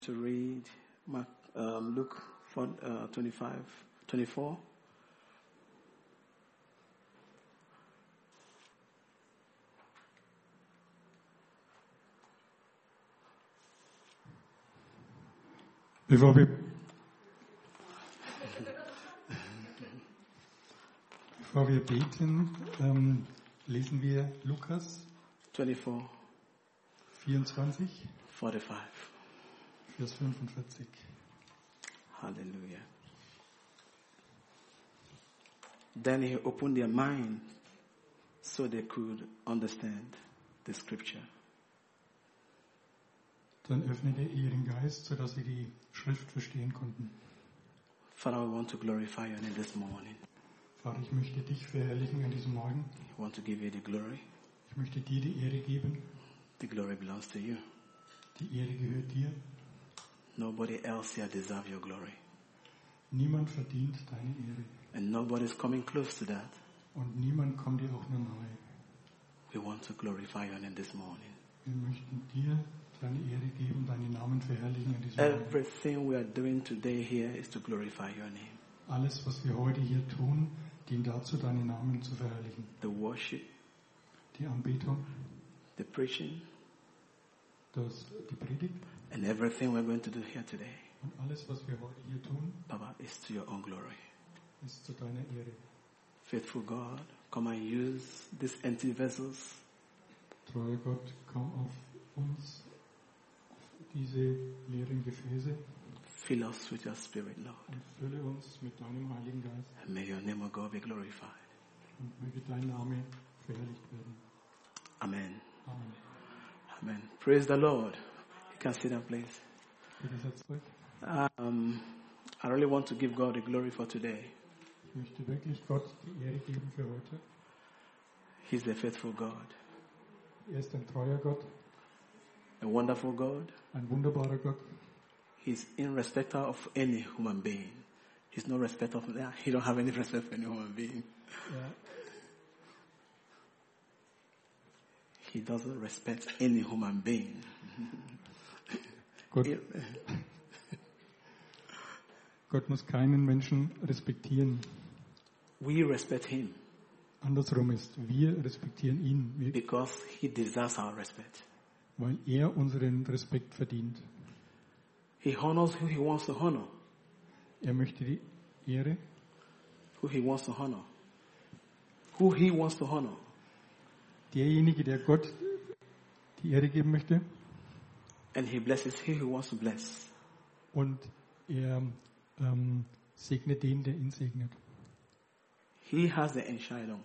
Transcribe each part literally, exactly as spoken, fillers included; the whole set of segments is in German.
to read Mark, um, Luke four, uh, twenty-five, twenty-four. Bevor wir, bevor wir beten, ähm, lesen wir Lukas twenty-four, vierundzwanzig, forty-five. Vers fünfundvierzig. Hallelujah. Then he opened their mind so they could understand the scripture. Dann öffnete er ihren Geist, sodass sie die Schrift verstehen konnten. Father, we want to glorify your name this morning. Vater, ich möchte dich verherrlichen an diesem Morgen. We want to give you the glory. Ich möchte dir die Ehre geben. The glory belongs to you. Die Ehre gehört dir. Nobody else here deserves your glory. Niemand verdient deine Ehre. And nobody is coming close to that. Und niemand kommt dir auch nur nahe. We want to glorify your name this morning. Wir möchten dir deine Ehre geben, deinen Namen verherrlichen an diesem Morgen. Everything we are doing today here is to glorify your name. Alles, was wir heute hier tun, dient dazu, deinen Namen zu verherrlichen. The worship, Die Anbetung, the preaching, das, die Predigt and everything we're going to do here today, und alles, was wir heute hier tun, Papa, is to your own glory. ist zu deiner Ehre. Faithful God, come and use these empty vessels Treuer Gott, komm auf uns, auf diese leeren Gefäße fill us with your spirit, Lord. und fülle uns mit deinem Heiligen Geist. And may your name, O God, be glorified. Und möge dein Name verherrlicht werden. Amen. Amen. Amen. Praise the Lord. You can sit down, please. Bitte setzt euch. Um, I really want to give God the glory for today. Ich möchte wirklich Gott die Ehre geben für heute. He's a faithful God, Er ist ein treuer Gott, a wonderful God. ein wunderbarer Gott. He's in respect of any human being. He's no respect of, he don't have any respect for any human being. Er, He doesn't respect any human being. Gott, Gott muss keinen Menschen respektieren. We respect him Andersrum ist, wir respektieren ihn, wir, because he deserves our respect. weil er unseren Respekt verdient. He honors who he wants to honor, Er möchte die Ehre, who he wants to honor, who he wants to honor. derjenige, der Gott die Ehre geben möchte, And he blesses who he wants to bless. und er ähm, segnet den, der ihn segnet. He has the Entscheidung.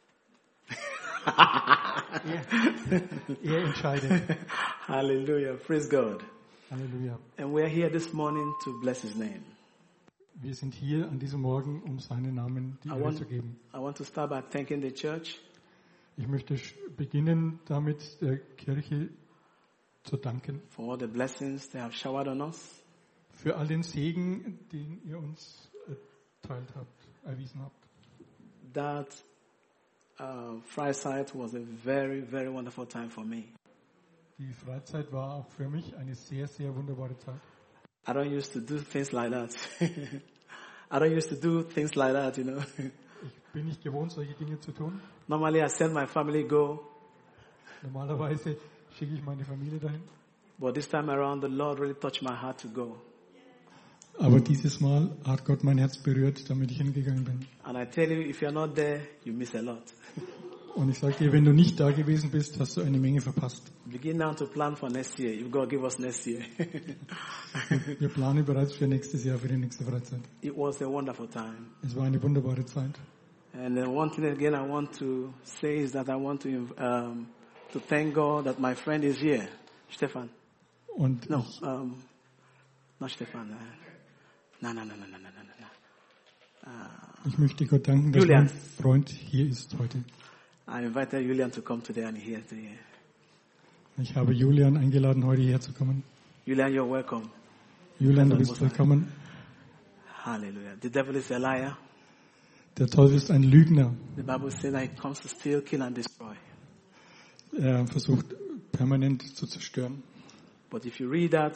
Er, er entscheidet. Hallelujah. Praise God. Halleluja. And we're here this morning to bless his name. Wir sind hier an diesem Morgen, um seinen Namen die I Ehre want, zu geben. I want to start by thanking the church Ich möchte sch- beginnen, damit der Kirche zu danken for all the blessings they have showered on us. für all den Segen, den ihr uns erteilt habt, erwiesen habt. That uh, Freiside was a very, very wonderful time for me. Die Freizeit war auch für mich eine sehr, sehr wunderbare Zeit. I don't used to do things like that. I don't used to do things like that, you know. Ich bin nicht gewohnt, solche Dinge zu tun. Normally I send my family go, Normalerweise schicke ich meine Familie dahin. but this time around the Lord really touched my heart to go. Aber dieses Mal hat Gott mein Herz berührt, damit ich hingegangen bin. And I tell you, if you're not there, you miss a lot. Und ich sage dir, wenn du nicht da gewesen bist, hast du eine Menge verpasst. Begin now to plan for next year. You've got to give us next year. Wir planen bereits für nächstes Jahr, für die nächste Freizeit. It was a wonderful time. Es war eine wunderbare Zeit. And then one thing again I want to say is that I want to um, to thank God that my friend is here, Stefan. Und No, ich, um, not Stefan. Uh, no, no, no, no, no, no, no, no. Uh, ich möchte Gott danken, dass Julian. mein Freund hier ist heute. I invited Julian to come today and he here today. Ich habe Julian eingeladen, heute hierher zu kommen. Julian, you're welcome. Julian, du bist willkommen. Hallelujah. The devil is a liar. Der Teufel ist ein Lügner. The Bible says that he comes to steal, kill and destroy. Er versucht permanent zu zerstören. But if you read that,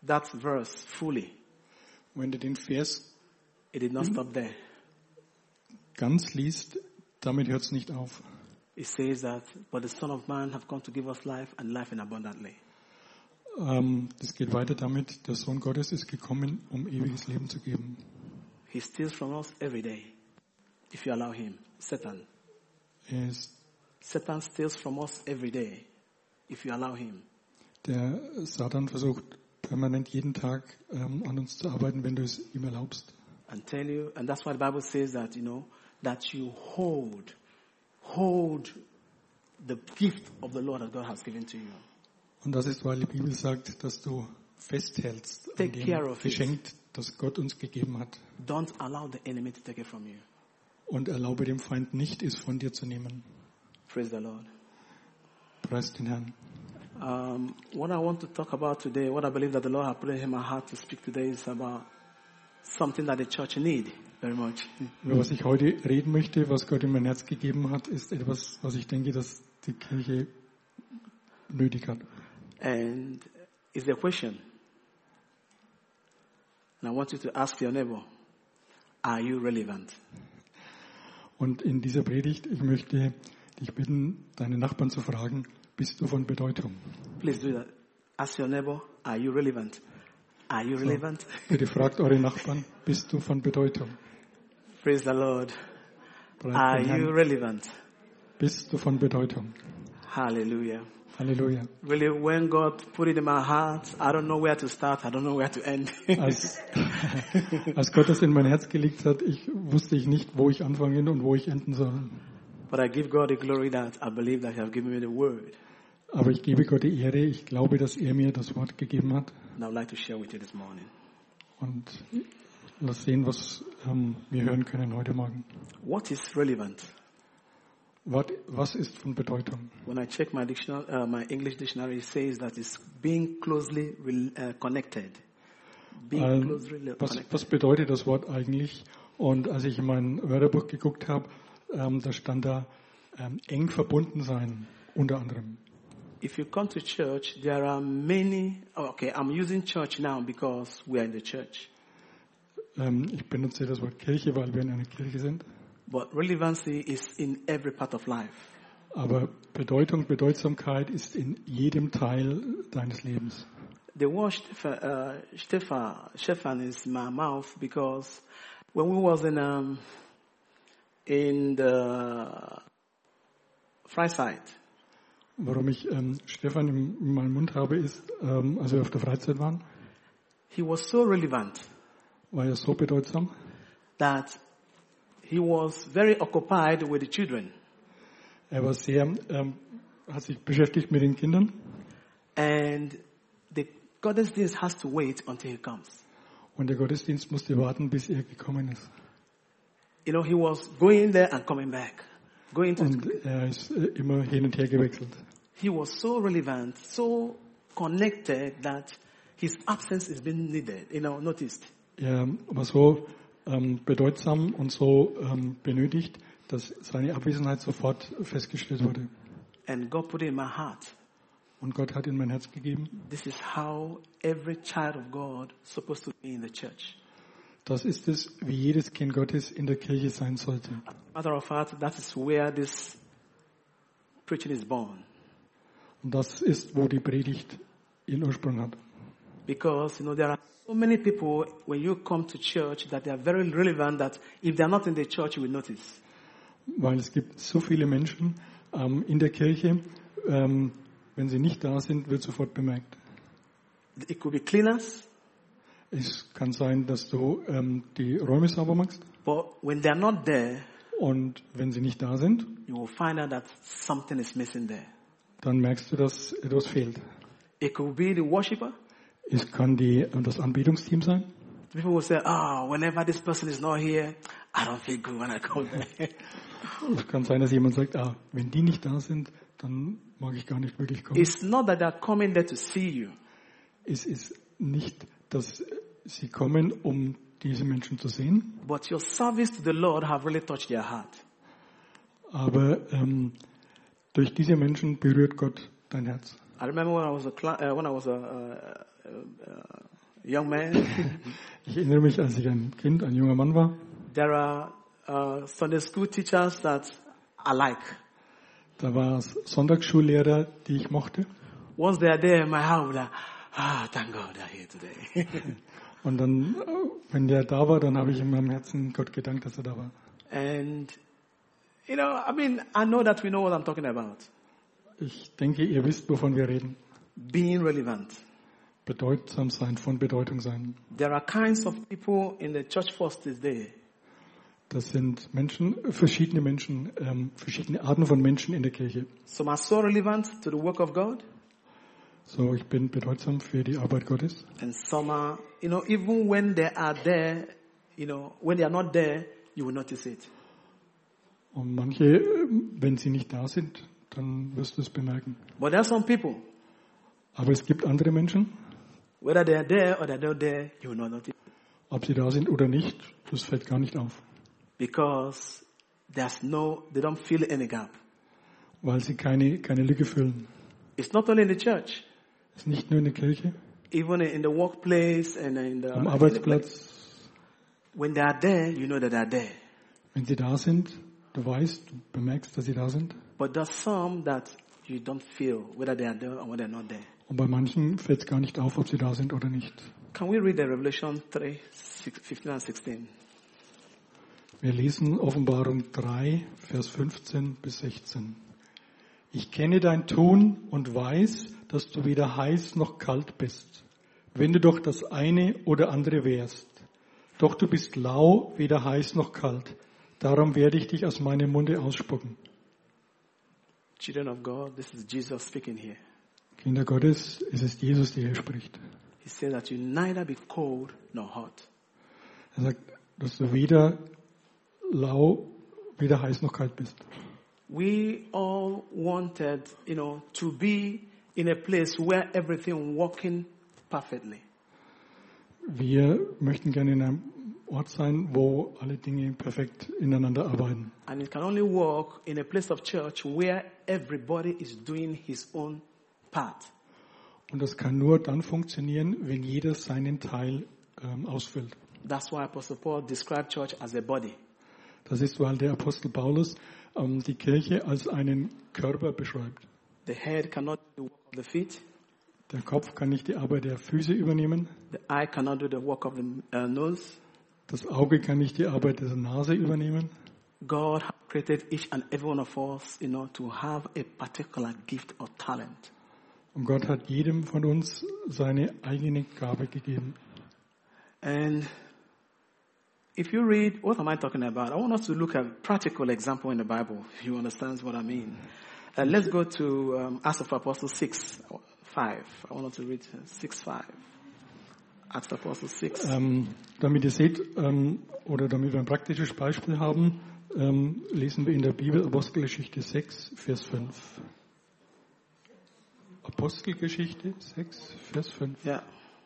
that verse fully, Wenn du den Vers it did not stop there. ganz liest, damit hört es nicht auf. It says that, but the Son of Man have come to give us life and life in abundantly. Ähm, das geht weiter damit, der Sohn Gottes ist gekommen, um ewiges Leben zu geben. He steals from us every day, if you allow him. Satan. Er ist, Satan steals from us every day, if you allow him. der Satan versucht permanent jeden Tag ähm, an uns zu arbeiten, wenn du es ihm erlaubst. And tell you, and that's why the Bible says that, you know, that you hold, hold the gift of the Lord that God has given to you. Und das ist, weil die Bibel sagt, dass du festhältst an Take care dem of it. Geschenk, das Gott uns gegeben hat. Don't allow the enemy to take it from you. Und erlaube dem Feind nicht, es von dir zu nehmen. Praise the Lord. Preis den Herrn. Um, what I want to talk about today, what I believe that the Lord has put in my heart to speak today is about something that the church need very much. Über was ich heute reden möchte, was Gott in mein Herz gegeben hat, ist etwas, was ich denke, dass die Kirche nötig hat. And it's a question. And I want you to ask your neighbor, are you relevant? Und in dieser Predigt, ich möchte dich bitten, deine Nachbarn zu fragen, bist du von Bedeutung? Please do that. Ask your neighbor, are you relevant? Are you relevant? So, bitte fragt eure Nachbarn, bist du von Bedeutung? Praise the Lord. Preis Are den Herrn. you relevant? Bist du von Bedeutung? Hallelujah. Halleluja. Really, when God put it in my heart, I don't know where to start. I don't know where to end. Als, als Gott das in mein Herz gelegt hat, ich wusste ich nicht, wo ich anfangen und wo ich enden soll. But I give God the glory that I believe that He has given me the word. Aber ich gebe Gott die Ehre. Ich glaube, dass er mir das Wort gegeben hat. And I would like to share with you this morning. Und lass sehen, was ähm, wir hören können heute Morgen. What is relevant? Was, was ist von Bedeutung? When I check my dictionary, uh, my English dictionary, it says that it's being closely re- uh, connected. Being Ähm, closely re- was, connected. was bedeutet das Wort eigentlich? Und als ich in mein Wörterbuch geguckt habe, ähm, da stand da ähm, eng verbunden sein, unter anderem. If you come to church, there are many. Oh, okay, I'm using church now because we are in the church. Ähm, ich benutze das Wort Kirche, weil wir in einer Kirche sind. But relevancy is in every part of life. Aber Bedeutung, Bedeutsamkeit ist in jedem Teil deines Lebens. The word Stefan, uh, Stefan, Stefan is in my mouth because when we was in um, in the Freizeit, Warum ich ähm, Stefan in, in meinem Mund habe, ist, ähm, als wir auf der Freizeit waren, he was so relevant war er so bedeutsam, that he was very occupied with the children. er war sehr, ähm, hat sich beschäftigt mit den Kindern And the Gottesdienst has to wait until he comes. und der Gottesdienst musste warten, bis er gekommen ist. You know, he was going there and coming back. Going to, Und er ist äh, immer hin und her gewechselt. he was so relevant, so connected that his absence is being needed, you know, noticed. Er war so ähm, bedeutsam und so ähm, benötigt, dass seine Abwesenheit sofort festgestellt wurde. And God put it in my heart. Und Gott hat in mein Herz gegeben. This is how every child of God is supposed to be in the church. Das ist es, wie jedes Kind Gottes in der Kirche sein sollte. Matter of fact, that is where this preaching is born. Und das ist, wo die Predigt ihren Ursprung hat. Because, you know, there are so many people, when you come to church, that they are very relevant that if they are not in the church, you will notice. Weil es gibt so viele Menschen ähm, in der Kirche, ähm, wenn sie nicht da sind, wird sofort bemerkt. It could be cleaners, Es kann sein, dass du ähm, die Räume sauber machst but when they are not there, und wenn sie nicht da sind, you will find out that something is missing there. dann merkst du, dass etwas fehlt. It could be the worshiper. Es kann die, äh, das Anbetungsteam sein. People will say, oh, whenever this person is not here, I don't feel good when I come there. Es kann sein, dass jemand sagt, ah, wenn die nicht da sind, dann mag ich gar nicht wirklich kommen. It's not that they're coming there to see you. Es ist nicht, dass sie kommen, um diese Menschen zu sehen, But your service to the Lord have really touched their heart. aber ähm, durch diese Menschen berührt Gott dein Herz. I remember when I was a cl- uh, when I was a, uh, uh, young man, Ich erinnere mich, als ich ein Kind, ein junger Mann war, there are uh, Sunday school teachers that I like. da war es Sonntagsschullehrer, die ich mochte. Once they are there, my heart will be like, ah, thank God they're here today. Und dann, äh, wenn der da war, dann habe ich in meinem Herzen Gott gedankt, dass er da war. And, you know, I mean, I know that we know what I'm talking about. Ich denke, ihr wisst, wovon wir reden. Being relevant. Bedeutsam sein, von Bedeutung sein. There are kinds of people in the church force this day. Das sind Menschen, verschiedene Menschen, ähm, verschiedene Arten von Menschen in der Kirche. Some are so relevant to the work of God. So, ich bin bedeutsam für die Arbeit Gottes. And some are, you know, even when they are there, you know, when they are not there, you will notice it. Und manche, wenn sie nicht da sind, dann wirst du es bemerken. But there are some people, Aber es gibt andere Menschen, whether they are there or they are not there, you will not notice it. ob sie da sind oder nicht, das fällt gar nicht auf. Because there's no, they don't fill any gap. Weil sie keine, keine Lücke füllen. It's not only in the church, Es ist nicht nur in der Kirche, even in the workplace and in the, am Arbeitsplatz. when they are there, you know that they are there. Wenn sie da sind, du weißt, du bemerkst, dass sie da sind. But there's some that you don't feel whether they are there or whether they're not there. Und bei manchen fällt es gar nicht auf, ob sie da sind oder nicht. Can we read the Revelation three, fifteen and sixteen? Wir lesen Offenbarung drei, Vers fünfzehn bis sechzehn. Ich kenne dein Tun und weiß, dass du weder heiß noch kalt bist. Wenn du doch das eine oder andere wärst. Doch du bist lau, weder heiß noch kalt. Darum werde ich dich aus meinem Munde ausspucken. Children of God, this is Jesus speaking here. Kinder Gottes, es ist Jesus, der hier spricht. He said that you neither be cold nor hot. Er sagt, dass du weder lau, weder heiß noch kalt bist. We all wanted, you know, to be in a place where everything working perfectly. Wir möchten gerne in einem Ort sein, wo alle Dinge perfekt ineinander arbeiten. And it can only work in a place of church where everybody is doing his own part. Und das kann nur dann funktionieren, wenn jeder seinen Teil ähm, ausfüllt. That's why Apostle Paul described church as a body. Das ist, weil der Apostel Paulus ähm, die Kirche als einen Körper beschreibt. The head cannot do the work of the feet. Der Kopf kann nicht die Arbeit der Füße übernehmen. The eye cannot do the work of the uh, nose. Das Auge kann nicht die Arbeit der Nase übernehmen. God has created each and every one of us, you know, to have a particular gift or talent. Und Gott hat jedem von uns seine eigene Gabe gegeben. And if you read, what am I talking about? I want us to look at a practical example in the Bible, if you understand what I mean. Uh, let's go to um, Acts of Apostles six, five. I want us to read six, five. Acts of Apostles six. Ähm, damit ihr seht, ähm, oder damit wir ein praktisches Beispiel haben, ähm, lesen wir in der Bibel Apostelgeschichte sechs, Vers fünf. Apostelgeschichte sechs, Vers fünf. Yeah.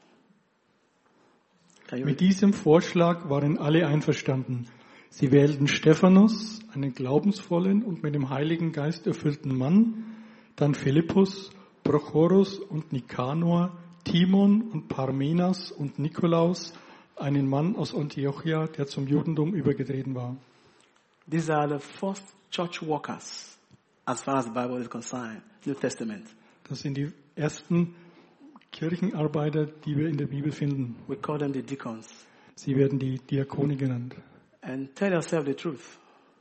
Can you Mit read? diesem Vorschlag waren alle einverstanden. Sie wählten Stephanus, einen glaubensvollen und mit dem Heiligen Geist erfüllten Mann, dann Philippus, Prochorus und Nikanor, Timon und Parmenas und Nikolaus, einen Mann aus Antiochia, der zum Judentum übergetreten war. These are the first church workers, as far as the Bible is concerned, New Testament. Das sind die ersten Kirchenarbeiter, die wir in der Bibel finden. We call them the deacons. Sie werden die Diakone genannt. And tell yourself the truth.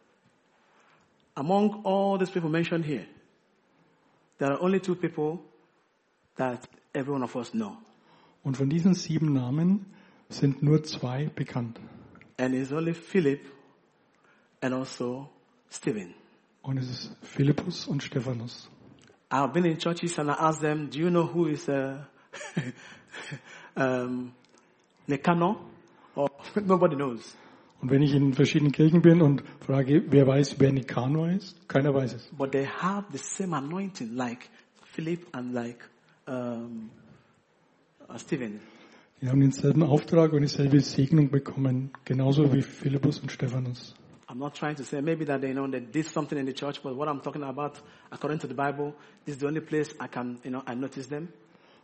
Among all these people mentioned here, there are only two people that every one of us know. Und von diesen sieben Namen sind nur zwei bekannt. And it's only Philip and also Stephen. Und es ist Philippus und Stephanus. I've been in churches and I asked them, do you know who is uh, um, Nicanor? Or nobody knows. Und wenn ich in verschiedenen Kirchen bin und frage, wer weiß, wer Nikanor ist, keiner weiß es. But they have the same anointing like Philip and like um, uh, Stephen. Die haben denselben Auftrag und dieselbe Segnung bekommen, genauso wie Philippus und Stephanus. I'm not trying to say maybe that they know they did something in the church, but what I'm talking about, according to the Bible, this is the only place I can, you know, I notice them.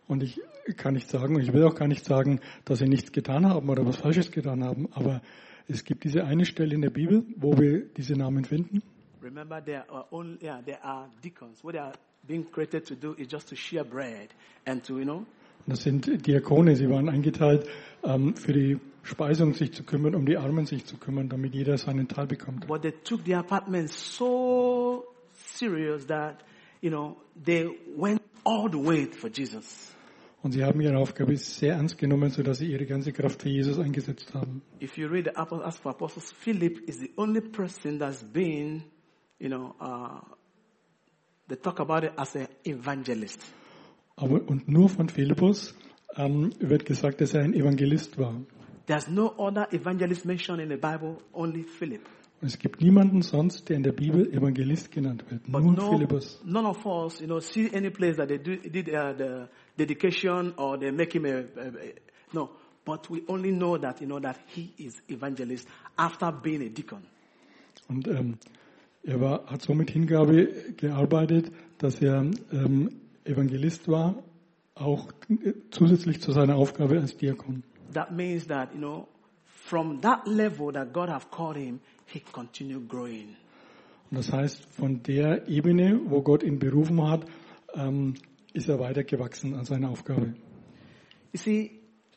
Und ich kann nicht sagen, und ich will auch gar nicht sagen, dass sie nichts getan haben oder was Falsches getan haben, aber es gibt diese eine Stelle in der Bibel, wo wir diese Namen finden. Remember, there are only yeah, there are deacons. What they are being created to do is just to share bread and to, you know. Und das sind Diakone, sie waren eingeteilt, ähm, für die Speisung sich zu kümmern, um die Armen sich zu kümmern, damit jeder seinen Teil bekommt. But they took the apartment so serious that, you know, they went all the way for Jesus. Und sie haben ihre Aufgabe sehr ernst genommen, sodass sie ihre ganze Kraft für Jesus eingesetzt haben. If you read the Acts of Apostles, Philip is the only person that's been, you know, uh, they talk about it as an evangelist. Aber, und nur von Philippus ähm, wird gesagt, dass er ein Evangelist war. There's no other evangelist mentioned in the Bible, only Philip. Und es gibt niemanden sonst, der in der Bibel Evangelist genannt wird. But Nur no, Philippus. none of us, you know, see any place that they do, did uh, the dedication or they make him a, a, a no. But we only know that, you know, that he is evangelist after being a deacon. Und ähm, er war, hat so mit Hingabe gearbeitet, dass er ähm, Evangelist war, auch zusätzlich zu seiner Aufgabe als Diakon. That means that, you know, from that level that God have called him, he continued growing. Und das heißt, von der Ebene, wo Gott ihn berufen hat, ähm, ist er weiter gewachsen an seiner Aufgabe. You see,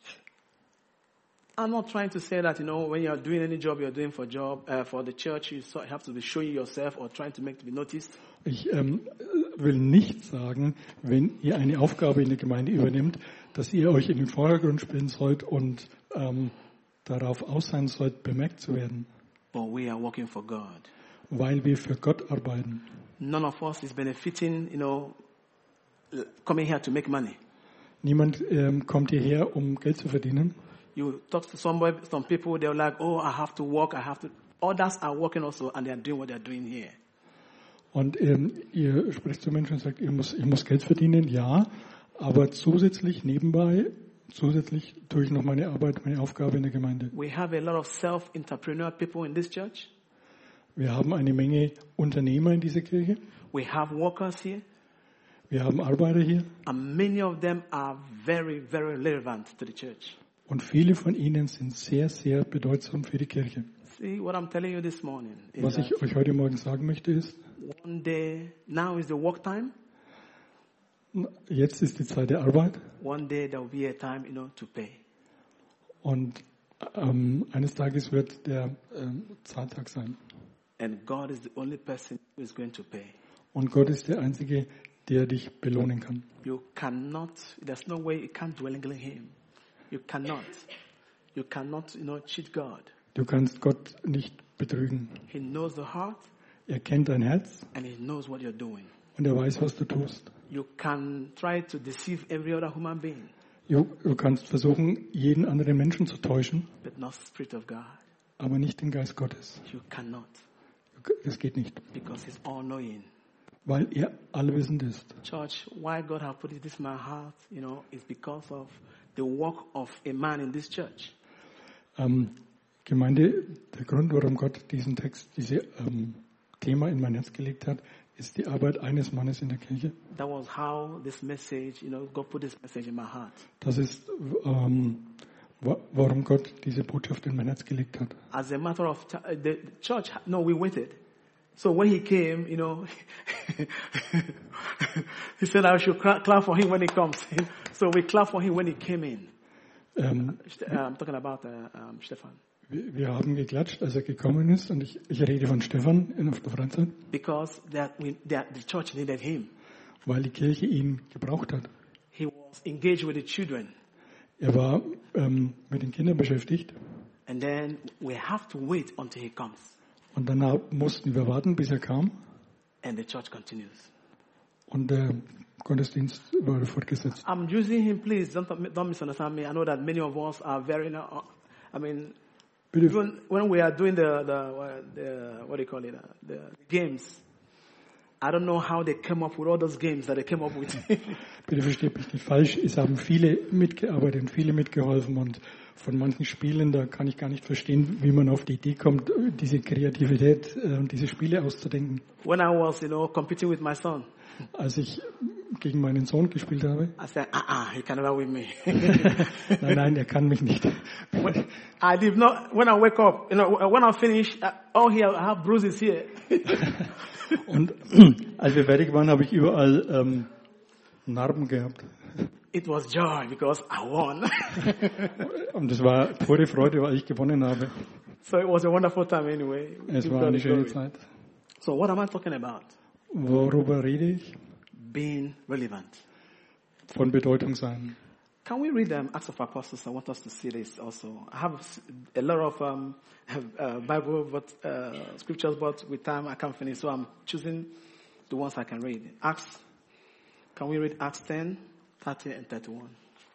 I'm not trying to say that, you know, when you're doing any job you're doing for job uh, for the church, you so- have to be showing yourself or trying to make to be noticed. Ich ähm, will nicht sagen, wenn ihr eine Aufgabe in der Gemeinde übernimmt, dass ihr euch in den Vordergrund spielen sollt und ähm, darauf aus sein sollt, bemerkt zu werden, But we are working for God. weil wir für Gott arbeiten. None of us is benefiting, you know, l- coming here to make money. Niemand ähm, kommt hierher, um Geld zu verdienen. You talk to somebody, some people, they're like, oh, I have to work, I have to. Others are working also and they're doing what they're doing here. Und ähm, ihr spricht zu Menschen und sagt, ich muss, ich muss Geld verdienen, ja, aber zusätzlich, nebenbei, zusätzlich tue ich noch meine Arbeit, meine Aufgabe in der Gemeinde. We have a lot of self-entrepreneur people in this church. Wir haben eine Menge Unternehmer in dieser Kirche. We have workers here. Wir haben Arbeiter hier. And many of them are very, very relevant to the church. Und viele von ihnen sind sehr, sehr bedeutsam für die Kirche. See, what I'm telling you this morning is Was ich that euch heute Morgen sagen möchte ist, one day, now is the work time. jetzt ist die Zeit der Arbeit One day there will be a time, you know, to pay. und ähm, eines Tages wird der ähm, Zahltag sein. And God is the only person who is going to pay. Und Gott ist der Einzige, der dich belohnen kann. You cannot, there's no way you can't dwell in Him. You cannot. You cannot, you know, cheat God. Du kannst Gott nicht betrügen. He knows the heart Er kennt dein Herz and He knows what you're doing. und er weiß, was du tust. You can try to deceive every other human being, Du, du kannst versuchen, jeden anderen Menschen zu täuschen, but not the Spirit of God. aber nicht den Geist Gottes. You cannot, Das geht nicht, because He's all-knowing. weil er allwissend ist. Church, why God have put this in my heart, you know, is because of the work of a man in this church. Ähm, Gemeinde, der Grund, warum Gott diesen Text, dieses ähm, Thema in mein Herz gelegt hat, ist die Arbeit eines Mannes in der Kirche. That was how this message, you know, God put this message in my heart. Das ist, ähm, wa- warum Gott diese Botschaft in mein Herz gelegt hat. As a matter of time, the church, no, we waited. So when he came, you know, he said I should cla- clap for him when he comes in. So we clap for him when he came in. Ähm, Uh, I'm talking about uh, um, Stefan. wir, wir haben geklatscht, als er gekommen ist, und ich, ich rede von Stefan in, auf der Freizeit, Because that we, that the church needed him. weil die Kirche ihn gebraucht hat. He was engaged with the children. Er war ähm, mit den Kindern beschäftigt, And then we have to wait until he comes. und danach mussten wir warten, bis er kam, And the church continues. und der Gottesdienst wurde fortgesetzt. I'm using him, please. Don't, don't misunderstand me. I know that many of us are very, uh, I mean, Bitte, even when we are doing the, the, uh, the what do you call it, uh, the games, I don't know how they came up with all those games that they came up with. bitte versteht mich nicht falsch, es haben viele mitgearbeitet und viele mitgeholfen, und von manchen Spielen, da kann ich gar nicht verstehen, wie man auf die Idee kommt, diese Kreativität äh, und diese Spiele auszudenken. When I was, you know, competing with my son, Als ich gegen meinen Sohn gespielt habe. I said, uh-uh, he can never win me. Nein, nein, er kann mich nicht. When, I did not, when I wake up, you know, when I finish, uh, oh here, I have bruises here. Und als wir fertig waren, habe ich überall ähm, Narben gehabt. It was joy because I won. Und es war pure Freude, weil ich gewonnen habe. So it was a wonderful time anyway. Es war eine schöne Zeit. So what am I talking about? Worüber rede ich? Being relevant. Von Bedeutung sein. Can we read um, Acts of Apostles? I want us to see this also. I have a lot of um, uh, Bible but, uh, scriptures, but with time I can't finish, so I'm choosing the ones I can read. Acts. Can we read Acts ten, thirty and thirty-one?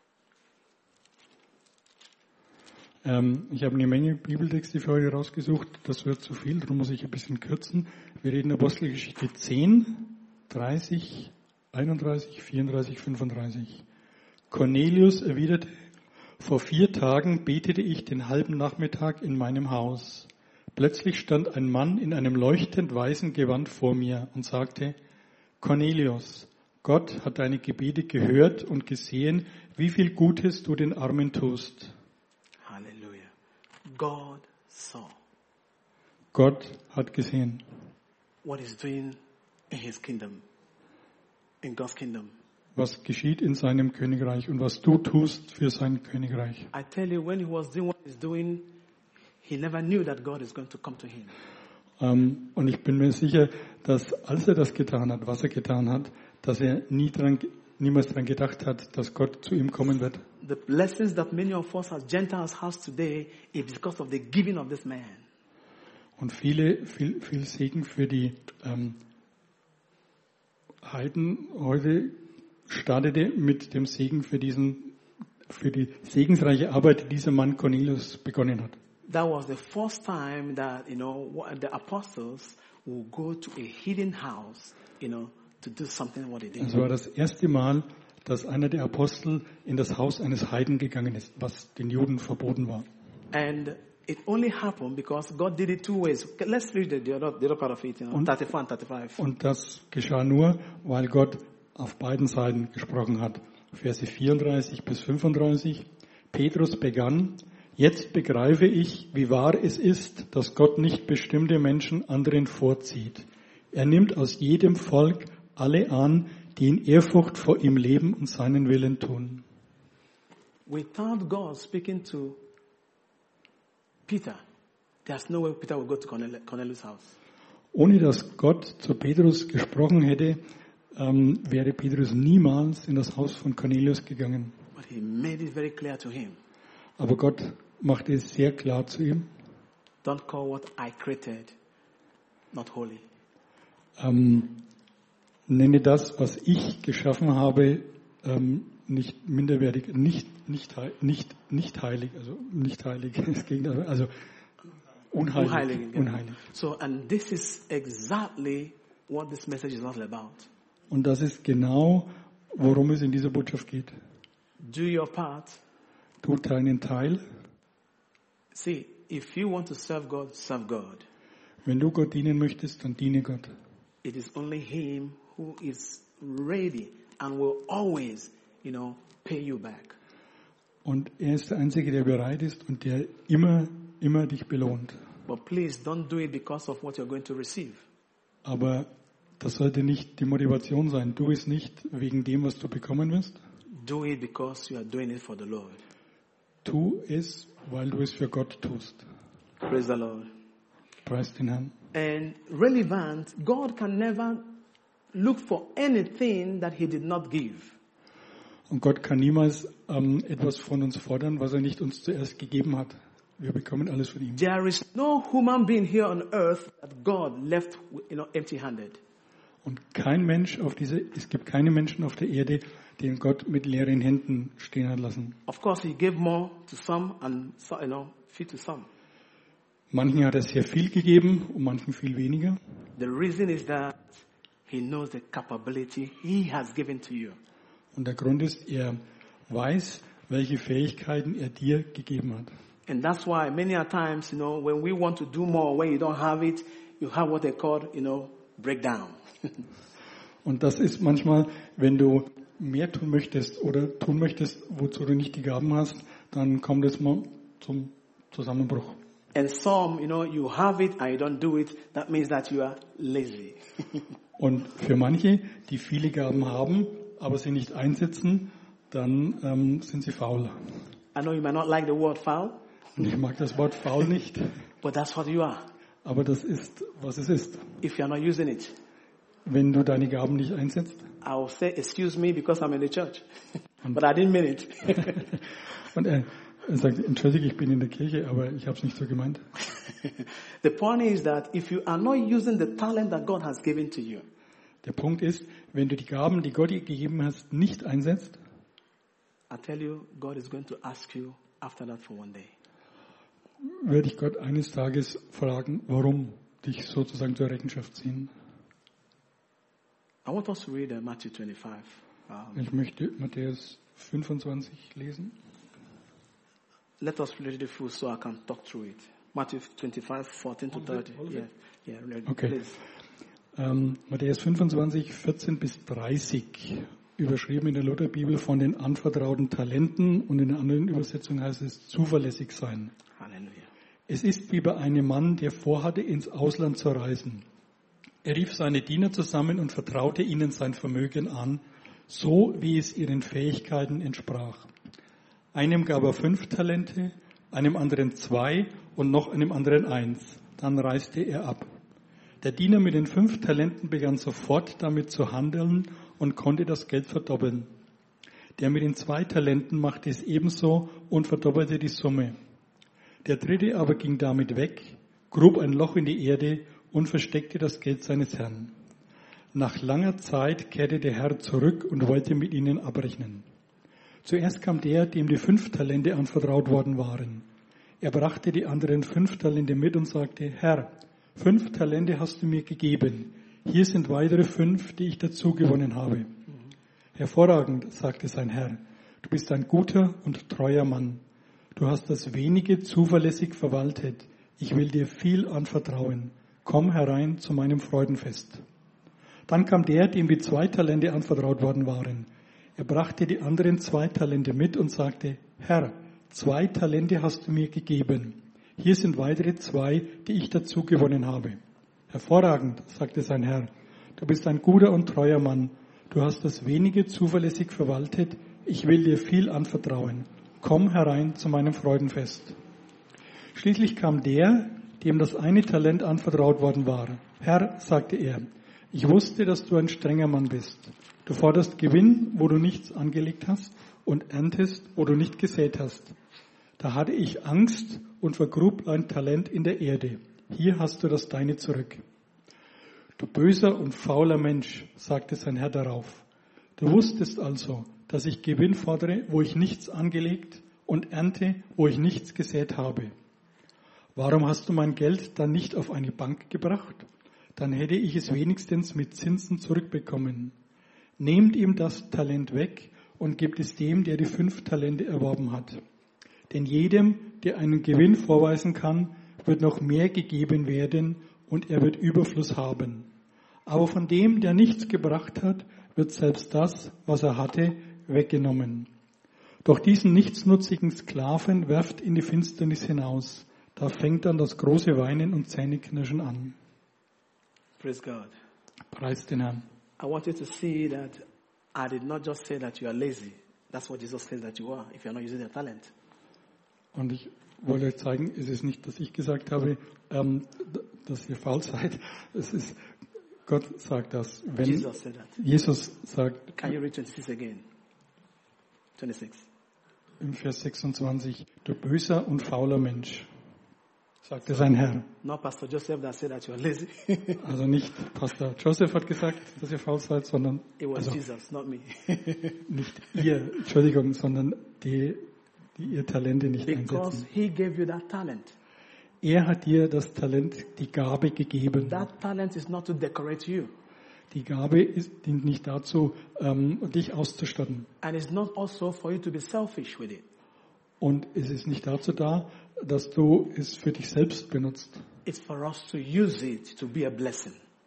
Ähm, ich habe eine Menge Bibeltexte für heute rausgesucht. Das wird zu viel, darum muss ich ein bisschen kürzen. Wir reden Apostelgeschichte zehn, dreißig, einunddreißig, vierunddreißig, fünfunddreißig. Cornelius erwiderte, vor vier Tagen betete ich den halben Nachmittag in meinem Haus. Plötzlich stand ein Mann in einem leuchtend weißen Gewand vor mir und sagte, Cornelius, Gott hat deine Gebete gehört und gesehen, wie viel Gutes du den Armen tust. Hallelujah. God saw Gott hat gesehen, what he's doing in his kingdom, in God's kingdom. was geschieht in seinem Königreich und was du tust für sein Königreich. I tell you, when he was doing what he's doing, he never knew that God is going to come to him. Ähm, und ich bin mir sicher, dass als er das getan hat, was er getan hat, dass er nie dran, niemals daran gedacht hat, dass Gott zu ihm kommen wird. The blessings that many of us as Gentiles has today is because of the giving of this man. Und viele, viel, viel Segen für die ähm, Heiden heute startete mit dem Segen für diesen, für die segensreiche Arbeit, die dieser Mann Cornelius begonnen hat. That was the first time that, you know, the apostles will go to a hidden house, you know, to do something what they did. Es war das erste Mal, dass einer der Apostel in das Haus eines Heiden gegangen ist, was den Juden verboten war. And it only happened because God did it two ways. Let's read the, the, other, the other part of it, you know, Und- thirty-four and thirty-five. Und das geschah nur, weil Gott auf beiden Seiten gesprochen hat. Verse vierunddreißig bis fünfunddreißig. Petrus begann, jetzt begreife ich, wie wahr es ist, dass Gott nicht bestimmte Menschen anderen vorzieht. Er nimmt aus jedem Volk alle an, die in Ehrfurcht vor ihm leben und seinen Willen tun. Without God speaking to Peter, there's no way Peter will go to Cornel- Cornelius' house. Ohne dass Gott zu Petrus gesprochen hätte, ähm, wäre Petrus niemals in das Haus von Cornelius gegangen. But he made it very clear to him. Aber Gott machte es sehr klar zu ihm. Don't call what I created not holy. Ähm, nenne das, was ich geschaffen habe, ähm, nicht minderwertig, nicht, nicht, hei- nicht, nicht heilig, also nicht heilig, das Gegenteil, also unheilig. Unheilig, yeah. unheilig. So, and this is exactly what this message is all about. Und das ist genau, worum es in dieser Botschaft geht. Do your part. Tu deinen Teil. See, if you want to serve God, serve God. Wenn du Gott dienen möchtest, dann diene Gott. It is only Him who is ready and will always, you know, pay you back. Und er ist der Einzige, der bereit ist und der immer, immer dich belohnt. But please don't do it because of what you're going to receive. Aber das sollte nicht die Motivation sein. Tu es nicht wegen dem, was du bekommen wirst. Do it because you are doing it for the Lord. Tu es, weil du es für Gott tust. Praise the Lord. Preis den Herrn. And relevant, God can never look for anything that He did not give. Und Gott kann niemals ähm, etwas von uns fordern, was er nicht uns zuerst gegeben hat. Wir bekommen alles von ihm. There is no human being here on earth that God left, you know, empty-handed. Und kein Mensch auf dieser, es gibt keine Menschen auf der Erde, den Gott mit leeren Händen stehen hat lassen. Of course, He gave more to some and so, you know, few to some. Manchen hat er sehr viel gegeben und manchen viel weniger. The reason is that He knows the capability He has given to you. Und der Grund ist, er weiß, welche Fähigkeiten er dir gegeben hat. And that's why many a times, you know, when we want to do more, when you don't have it, you have what they call, you know, breakdown. Und das ist manchmal, wenn du mehr tun möchtest oder tun möchtest, wozu du nicht die Gaben hast, dann kommt es mal zum Zusammenbruch. And some, you know, you have it and you don't do it. That means that you are lazy. Und für manche, die viele Gaben haben, aber sie nicht einsetzen, dann ähm, sind sie faul. I know you might not like the word foul, Und ich mag das Wort faul nicht, but that's what you are aber das ist, was es ist. if you are not using it. Wenn du deine Gaben nicht einsetzt. I will say, excuse me, because I'm in the church. But I didn't mean it. Und er, er sagt, entschuldige, ich bin in der Kirche, aber ich habe es nicht so gemeint. The point is that if you are not using the talent that God has given to you, Der Punkt ist, wenn du die Gaben, die Gott dir gegeben hast, nicht einsetzt, I tell you, God is going to ask you after that for one day. werde ich Gott eines Tages fragen, warum dich sozusagen zur Rechenschaft ziehen. I want us to read uh, Matthew twenty-five. Um, Ich möchte Matthäus fünfundzwanzig lesen. let us read it full so I can talk through it. Matthew twenty-five, fourteen to All of it, thirty. all of Yeah, it? yeah, read, Okay. please. Ähm, Matthäus fünfundzwanzig, vierzehn bis dreißig, überschrieben in der Lutherbibel von den anvertrauten Talenten und in der anderen Übersetzung heißt es zuverlässig sein. Hallelujah. Es ist wie bei einem Mann, der vorhatte, ins Ausland zu reisen. Er rief seine Diener zusammen und vertraute ihnen sein Vermögen an, so wie es ihren Fähigkeiten entsprach. Einem gab er fünf Talente, einem anderen zwei und noch einem anderen eins. Dann reiste er ab. Der Diener mit den fünf Talenten begann sofort damit zu handeln und konnte das Geld verdoppeln. Der mit den zwei Talenten machte es ebenso und verdoppelte die Summe. Der dritte aber ging damit weg, grub ein Loch in die Erde und versteckte das Geld seines Herrn. Nach langer Zeit kehrte der Herr zurück und wollte mit ihnen abrechnen. Zuerst kam der, dem die fünf Talente anvertraut worden waren. Er brachte die anderen fünf Talente mit und sagte, Herr, fünf Talente hast du mir gegeben. Hier sind weitere fünf, die ich dazu gewonnen habe. Hervorragend, sagte sein Herr. Du bist ein guter und treuer Mann. Du hast das Wenige zuverlässig verwaltet. Ich will dir viel anvertrauen. Komm herein zu meinem Freudenfest. Dann kam der, dem die zwei Talente anvertraut worden waren. Er brachte die anderen zwei Talente mit und sagte, Herr, zwei Talente hast du mir gegeben. Hier sind weitere zwei, die ich dazu gewonnen habe. Hervorragend, sagte sein Herr. Du bist ein guter und treuer Mann. Du hast das Wenige zuverlässig verwaltet. Ich will dir viel anvertrauen. Komm herein zu meinem Freudenfest. Schließlich kam der, dem das eine Talent anvertraut worden war. Herr, sagte er, ich wusste, dass du ein strenger Mann bist. Du forderst Gewinn, wo du nichts angelegt hast, und erntest, wo du nicht gesät hast. Da hatte ich Angst und vergrub ein Talent in der Erde. Hier hast du das deine zurück. Du böser und fauler Mensch, sagte sein Herr darauf. Du wusstest also, dass ich Gewinn fordere, wo ich nichts angelegt, und ernte, wo ich nichts gesät habe. Warum hast du mein Geld dann nicht auf eine Bank gebracht? Dann hätte ich es wenigstens mit Zinsen zurückbekommen. Nehmt ihm das Talent weg und gebt es dem, der die fünf Talente erworben hat. Denn jedem, der einen Gewinn vorweisen kann, wird noch mehr gegeben werden und er wird Überfluss haben. Aber von dem, der nichts gebracht hat, wird selbst das, was er hatte, weggenommen. Doch diesen nichtsnutzigen Sklaven werft in die Finsternis hinaus. Da fängt dann das große Weinen und Zähneknirschen an. Praise God. Preis den Herrn. I want you to see that I did not just say that you are lazy. That's what Jesus says that you are if you are not using your talent. Und ich wollte euch zeigen, es ist nicht, dass ich gesagt habe, ähm, dass ihr faul seid. Es ist, Gott sagt das. Wenn Jesus said that. Jesus sagt Can you read twenty-six again? twenty-six. im Vers sechsundzwanzig, du böser und fauler Mensch, sagte sein Herr. Not Pastor Joseph that said that you are lazy. Also nicht Pastor Joseph hat gesagt, dass ihr faul seid, sondern It was also Jesus, not me. nicht ihr, Entschuldigung, sondern die, die ihr Talente nicht Because einsetzen. he gave you that talent. Er hat dir das Talent, die Gabe gegeben. That talent is not to decorate you. Die Gabe ist, dient nicht dazu, ähm, dich auszustatten. And it's not also for you to be selfish with it. Und es ist nicht dazu da, dass du es für dich selbst benutzt. It's for us to use it to be a blessing.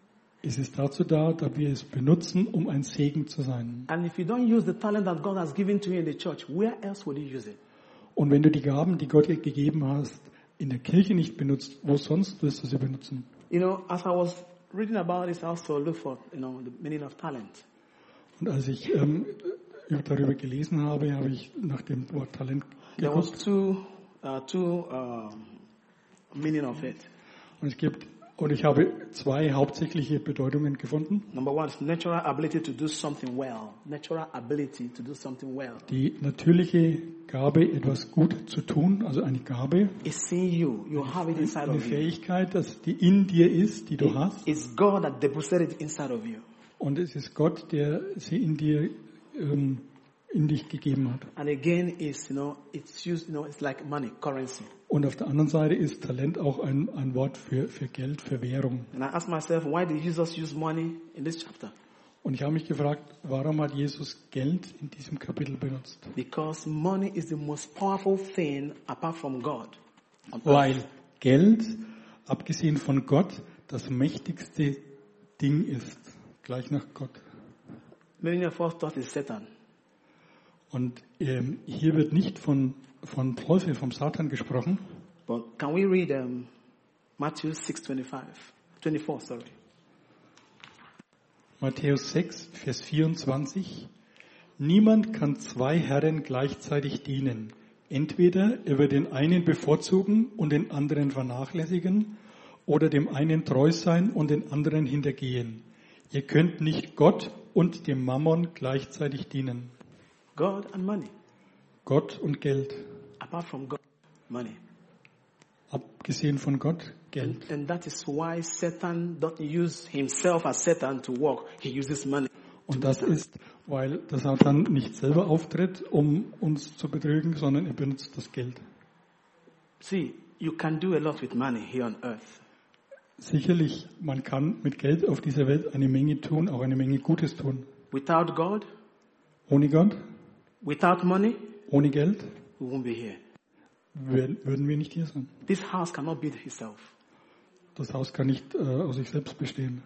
Es ist dazu da, da wir es benutzen, um ein Segen zu sein. And if you don't use the talent that God has given to you in the church, where else would you use it? Und wenn du die Gaben, die Gott dir gegeben hast, in der Kirche nicht benutzt, wo sonst wirst du sie benutzen? You know, as I was reading about this, I also looked for, you know, the meaning of talent. Und als ich ähm, darüber gelesen habe, habe ich nach dem Wort Talent There was geguckt. two, uh, two uh, meaning of it. Und es gibt Und ich habe zwei hauptsächliche Bedeutungen gefunden. Number one is natural ability to do something well. Natural ability to do something well. Die natürliche Gabe, etwas gut zu tun, also eine Gabe, It's in you. You have it inside eine of you. Fähigkeit, dass die in dir ist, die du hast. It's God that deposited it inside of you. Und es ist Gott, der sie in dir, ähm, in dich gegeben hat. And again, is you know, it's used, you know, it's like money, currency. Und auf der anderen Seite ist Talent auch ein, ein Wort für, für Geld, für Währung. And I ask myself, why did Jesus use money in this chapter? Und ich habe mich gefragt, warum hat Jesus Geld in diesem Kapitel benutzt? Because money is the most powerful thing apart from God. on earth. Weil Geld, abgesehen von Gott, das mächtigste Ding ist, gleich nach Gott. Many of us thought it's Satan. Und ähm, hier wird nicht von, von Teufel, vom Satan gesprochen, But can we read um, Matthew six twenty-five, twenty-four, sorry. Matthäus sechs, Vers vierundzwanzig. Niemand kann zwei Herren gleichzeitig dienen. Entweder er wird den einen bevorzugen und den anderen vernachlässigen oder dem einen treu sein und den anderen hintergehen. Ihr könnt nicht Gott und dem Mammon gleichzeitig dienen. God and money. Gott und Geld. Apart from God, money. Abgesehen von Gott, Geld. And, and that is why Satan doesn't use himself as Satan to work. He uses money. Und das ist, weil der Satan nicht selber auftritt, um uns zu betrügen, sondern er benutzt das Geld. See, you can do a lot with money here on earth. Sicherlich, man kann mit Geld auf dieser Welt eine Menge tun, auch eine Menge Gutes tun. Without God, Ohne Gott, without money, ohne Geld, we won't be here. wär- würden wir nicht hier sein. This house cannot build itself. Das Haus kann nicht äh, aus sich selbst bestehen.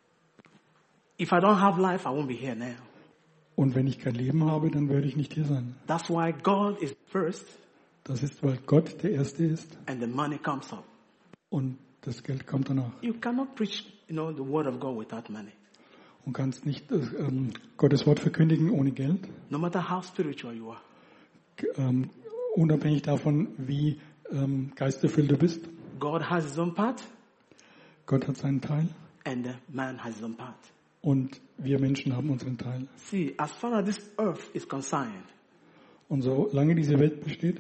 If I don't have life, I won't be here now. Und wenn ich kein Leben habe, dann werde ich nicht hier sein. That's why God is first Das ist, weil Gott der Erste ist and the money comes up. und das Geld kommt danach. You cannot preach, you know, the word of God without money. Und kannst nicht äh, ähm, Gottes Wort verkündigen ohne Geld. No matter how spiritual you are. G- Ähm, unabhängig davon, wie ähm, geisterfüllt du bist. God has his own part Gott hat seinen Teil and the man has his own part. und wir Menschen haben unseren Teil. See, as far as this earth is concerned, Und solange diese Welt besteht,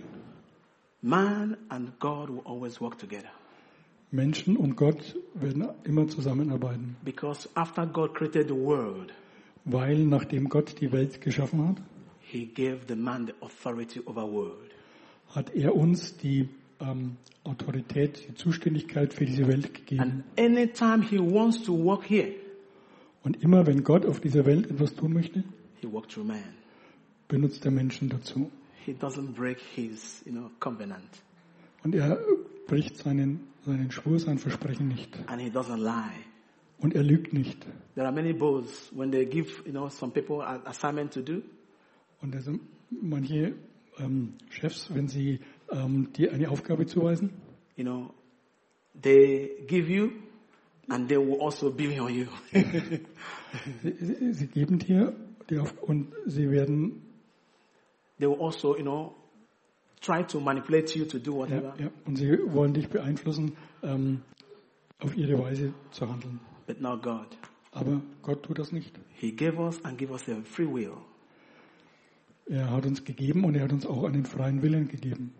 man and God will always work together. Menschen und Gott werden immer zusammenarbeiten. Because after God created the world, Weil nachdem Gott die Welt geschaffen hat, he gave the man the authority over world. hat er uns die ähm, Autorität, die Zuständigkeit für diese Welt gegeben. And anytime he wants to work here, Und immer wenn Gott auf dieser Welt etwas tun möchte, he works through man. benutzt er Menschen dazu. He doesn't break his, you know, covenant. Und er bricht seinen, seinen Schwur, sein Versprechen nicht. And he doesn't lie. Und er lügt nicht. There are many boss, when they give, you know, some people an assignment to do, Und also manche ähm, Chefs, wenn sie ähm, dir eine Aufgabe zuweisen, you know, they give you and they will also bill on you. sie, sie geben dir die Auf und sie werden They will also, you know, try to manipulate you to do ja, whatever. ja, und sie wollen dich beeinflussen, ähm, auf ihre Weise zu handeln. But not God. Aber Gott tut das nicht. He gave us and gave us a free will. Er hat uns gegeben und er hat uns auch einen freien Willen gegeben.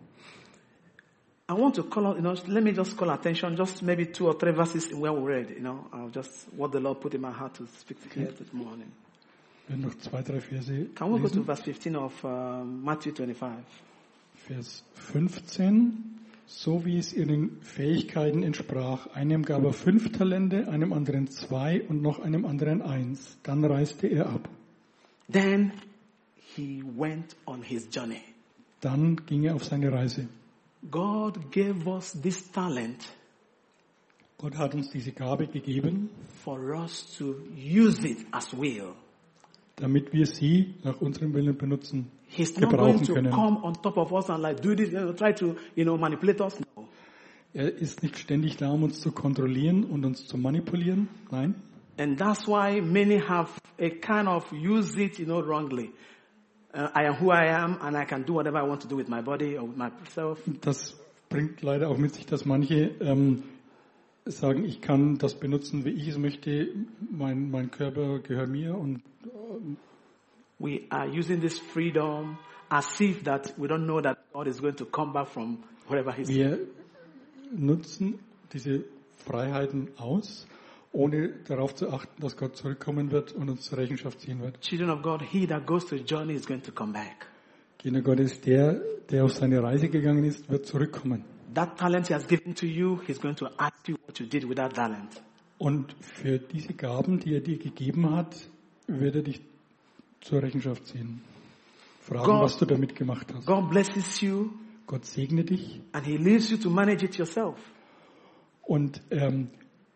I want to call out, you know, let me just call attention, just maybe two or three verses in where we read, you know, uh, just what the Lord put in my heart to speak to here this morning. Wir werden noch zwei, drei Verse Can we go to lesen. verse fifteen of uh, Matthew twenty-five? Vers fünfzehn. So wie es ihren Fähigkeiten entsprach. Einem gab er fünf Talente, einem anderen zwei und noch einem anderen eins. Dann reiste er ab. Then he went on his journey. Dann ging er auf seine Reise. God gave us this talent Gott hat uns diese Gabe gegeben, for us to use it as will. damit wir sie nach unserem Willen benutzen, He's not going gebrauchen to können. come on top of us and like do this, you know, try to, you know, manipulate us. No. Er ist nicht ständig da, um uns zu kontrollieren und uns zu manipulieren. Nein. And that's why many have a kind of use it, you know, wrongly. Uh, I am who I am and I can do whatever I want to do with my body or with myself. Das bringt leider auch mit sich, dass manche ähm, sagen, ich kann das benutzen, wie ich es möchte. Mein, mein Körper gehört mir und We are using this freedom as if that we don't know that God is going to come back from wherever He's. wir nutzen diese Freiheiten aus, ohne darauf zu achten, dass Gott zurückkommen wird und uns zur Rechenschaft ziehen wird. Children of God, he that goes to a journey is going to come back. Kinder Gottes, der, der auf seine Reise gegangen ist, wird zurückkommen. That talent He has given to you, He's going to ask you what you did with that talent. Und für diese Gaben, die er dir gegeben hat, wird er dich zur Rechenschaft ziehen. Fragen, God- was du damit gemacht hast. God blesses you Gott segne dich and He leaves you to manage it yourself. und ähm,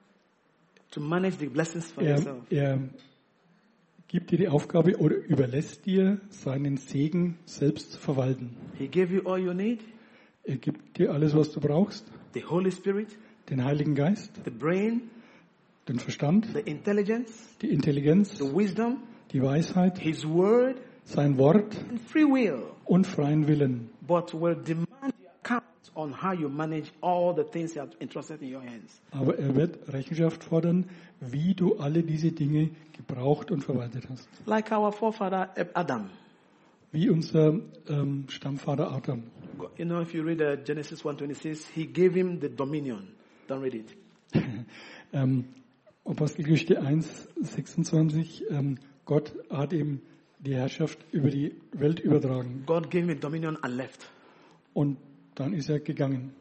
To manage the blessings for er, yourself. er gibt dir die Aufgabe oder überlässt dir seinen Segen selbst zu verwalten. He gave you all you need, Er gibt dir alles, was du brauchst, the Holy Spirit, den Heiligen Geist, the brain, den Verstand, the intelligence, die Intelligenz, the wisdom, die Weisheit, His word, sein Wort and free will. und freien Willen. But will demand your account on how you manage all the things He has entrusted in your hands. Aber er wird Rechenschaft fordern, wie du alle diese Dinge gebraucht und verwaltet hast. Like our forefather Adam. Wie unser ähm, Stammvater Adam. You know, if you read uh, Genesis one twenty-six, He gave him the dominion. Don't read it. ähm, Apostelgeschichte eins sechsundzwanzig, ähm, Gott hat ihm die Herrschaft über die Welt übertragen. God gave him dominion and left. Und dann ist er gegangen.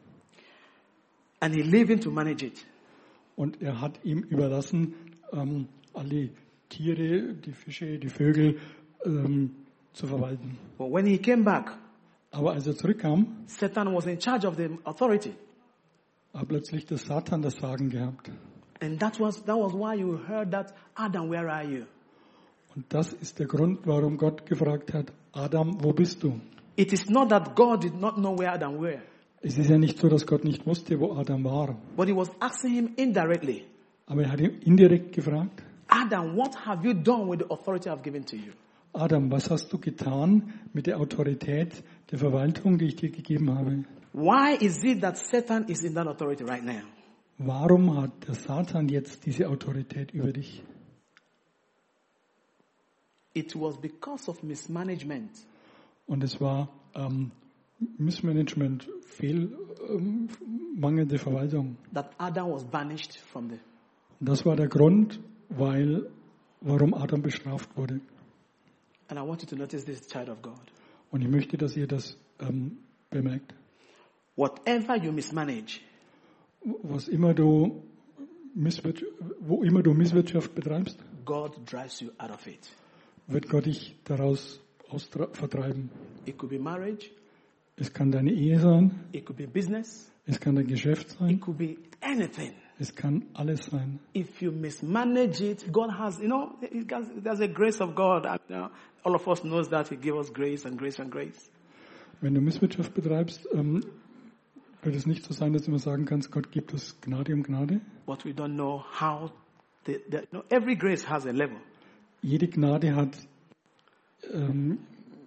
And He leave him to manage it. Und er hat ihm überlassen, ähm, alle Tiere, die Fische, die Vögel ähm, zu verwalten. But when he came back, Aber als er zurückkam, Satan was in charge of the authority. hat plötzlich der Satan das Sagen gehabt. And that was, that was why you heard that, Adam, where are you? Und das ist der Grund, warum Gott gefragt hat, Adam, wo bist du? It is not that God did not know where Adam were, Es ist ja nicht so, dass Gott nicht wusste, wo Adam war. but He was asking him indirectly, Aber er hat ihn indirekt gefragt, Adam, what have you done with the authority I've given to you? Adam, was hast du getan mit der Autorität der Verwaltung, die ich dir gegeben habe? Why is it that Satan is in that authority right now? Warum hat der Satan jetzt diese Autorität über dich? It was because of mismanagement. Und es war ähm, Missmanagement, Fehl, ähm, mangelnde Verwaltung. That Adam was banished from the. Und das war der Grund, weil, warum Adam bestraft wurde. And I want you to notice this, child of God. Und ich möchte, dass ihr das ähm, bemerkt. Whatever you mismanage, Was immer du Misswirtschaft, wo immer du Misswirtschaft betreibst, God drives you out of it. wird Gott dich daraus austra- vertreiben. It could be marriage, Es kann deine Ehe sein, it could be business, es kann dein Geschäft it sein, could be anything. es kann alles sein. If you mismanage it, God has, you know, it has, there's a grace of God. I, you know, all of us knows that He gave us grace and grace and grace. Wenn du Misswirtschaft betreibst, ähm, wird es nicht so sein, dass du immer sagen kannst, Gott gibt uns Gnade um Gnade. But we don't know how. The, the, you know, every grace has a level. Jede Gnade hat ähm,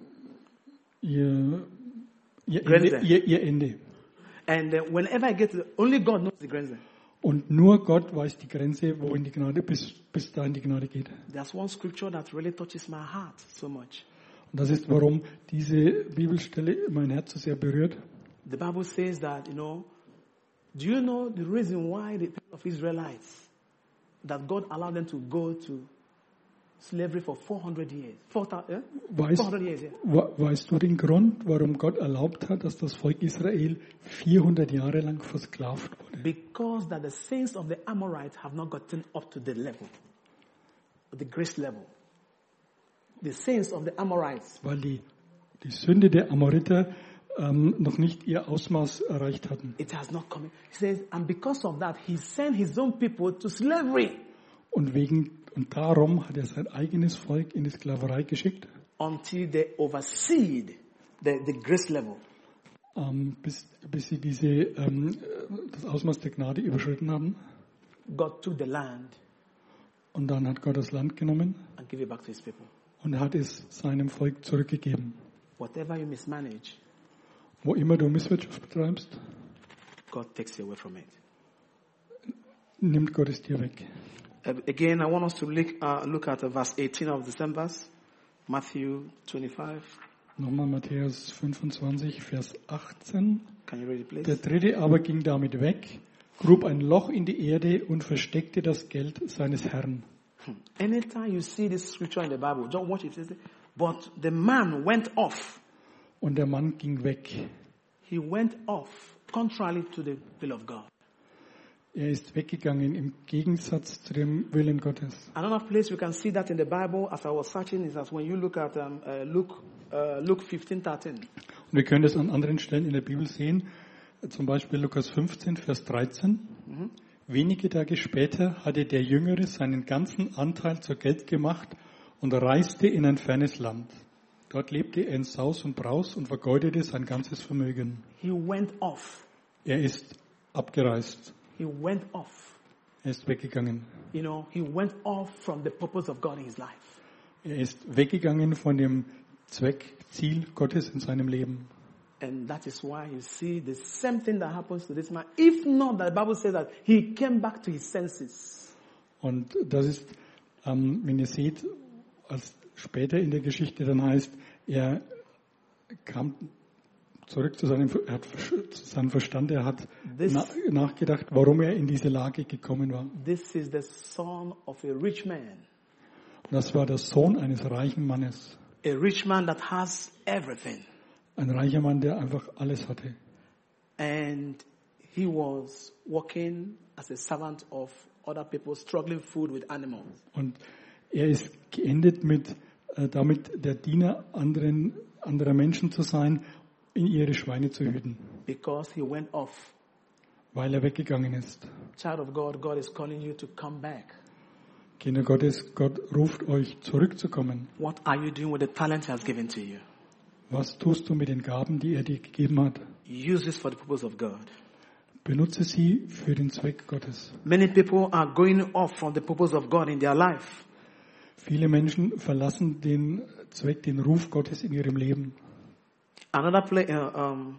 ihr, ihr, Grenze. Ende, ihr, ihr Ende. And uh, whenever I get to, only God knows the grenze. Und nur Gott weiß die Grenze, wohin die Gnade, bis, bis dahin die Gnade geht. There's one scripture that really touches my heart so much. Und das ist, warum diese Bibelstelle mein Herz so sehr berührt. The Bible says that, you know, do you know the reason why the people of Israelites, that God allowed them to go to slavery for four hundred years? four Weißt, hundred years, yeah. we- weißt du den Grund, warum Gott erlaubt hat, dass das Volk Israel vierhundert Jahre lang versklavt wurde? Because that the sins of the Amorites have not gotten up to the level, the grace level. The sins of the Amorites Weil die, die Sünde der Amoriter ähm, noch nicht ihr Ausmaß erreicht hatten. It has not come. He says, and because of that, he sent his own people to slavery. Und wegen und darum hat er sein eigenes Volk in die Sklaverei geschickt, Until they overseed the, the grace level. ähm, bis, bis sie diese, ähm, das Ausmaß der Gnade überschritten haben. God took the land Und dann hat Gott das Land genommen and gave it back to his people. und hat es seinem Volk zurückgegeben. Whatever you mismanage, Wo immer du Misswirtschaft betreibst, God takes you away from it. nimmt Gott es dir weg. Uh, again, I want us to look, uh, look at uh, verse eighteen of December, Matthew twenty-five. Nochmal Matthäus fünfundzwanzig, Vers achtzehn. Can you read it, please? Der dritte aber ging damit weg, grub ein Loch in die Erde und versteckte das Geld seines Herrn. Hmm. Anytime you see this scripture in the Bible, don't watch it. It says, but the man went off. Und der Mann ging weg. He went off, contrary to the will of God. Er ist weggegangen im Gegensatz zu dem Willen Gottes. Another place we can see that in the Bible, as I was searching, is that when you look at um, uh, Luke, uh, Luke fifteen thirteen. Und wir können das an anderen Stellen in der Bibel sehen, zum Beispiel Lukas fünfzehn, Vers dreizehn. Mhm. Wenige Tage später hatte der Jüngere seinen ganzen Anteil zur Geld gemacht und reiste in ein fernes Land. Dort lebte er in Saus und Braus und vergeudete sein ganzes Vermögen. He went off. Er ist abgereist. He went off. Er ist weggegangen. You know, he went off from the purpose of God in his life. Er ist weggegangen von dem Zweck, Ziel Gottes in seinem Leben. And that is why you see the same thing that happens to this man. If not, the Bible says that he came back to his senses. Und das ist, ähm, wenn ihr seht, als später in der Geschichte dann heißt, er kam zurück zu seinem, er hat zu seinem Verstand, er hat This- na, nachgedacht, warum er in diese Lage gekommen war. This is the son of a rich man. Und das war der Sohn eines reichen Mannes. A rich man that has everything. Ein reicher Mann, der einfach alles hatte. And he was working as a servant of other people, struggling food with animals. Und er ist geendet mit, äh, damit der Diener anderen, anderer Menschen zu sein, in ihre Schweine zu hüten, Because he went off. weil er weggegangen ist. Child of God, God is calling you to come back. Kinder Gottes, Gott ruft euch zurückzukommen. What are you doing with the talent he has given to you? Was tust du mit den Gaben, die er dir gegeben hat? Use this for the purpose of God. Benutze sie für den Zweck Gottes. Many people are going off from the purpose of God in their life. Viele Menschen verlassen den Zweck, den Ruf Gottes in ihrem Leben. Another play, uh, um,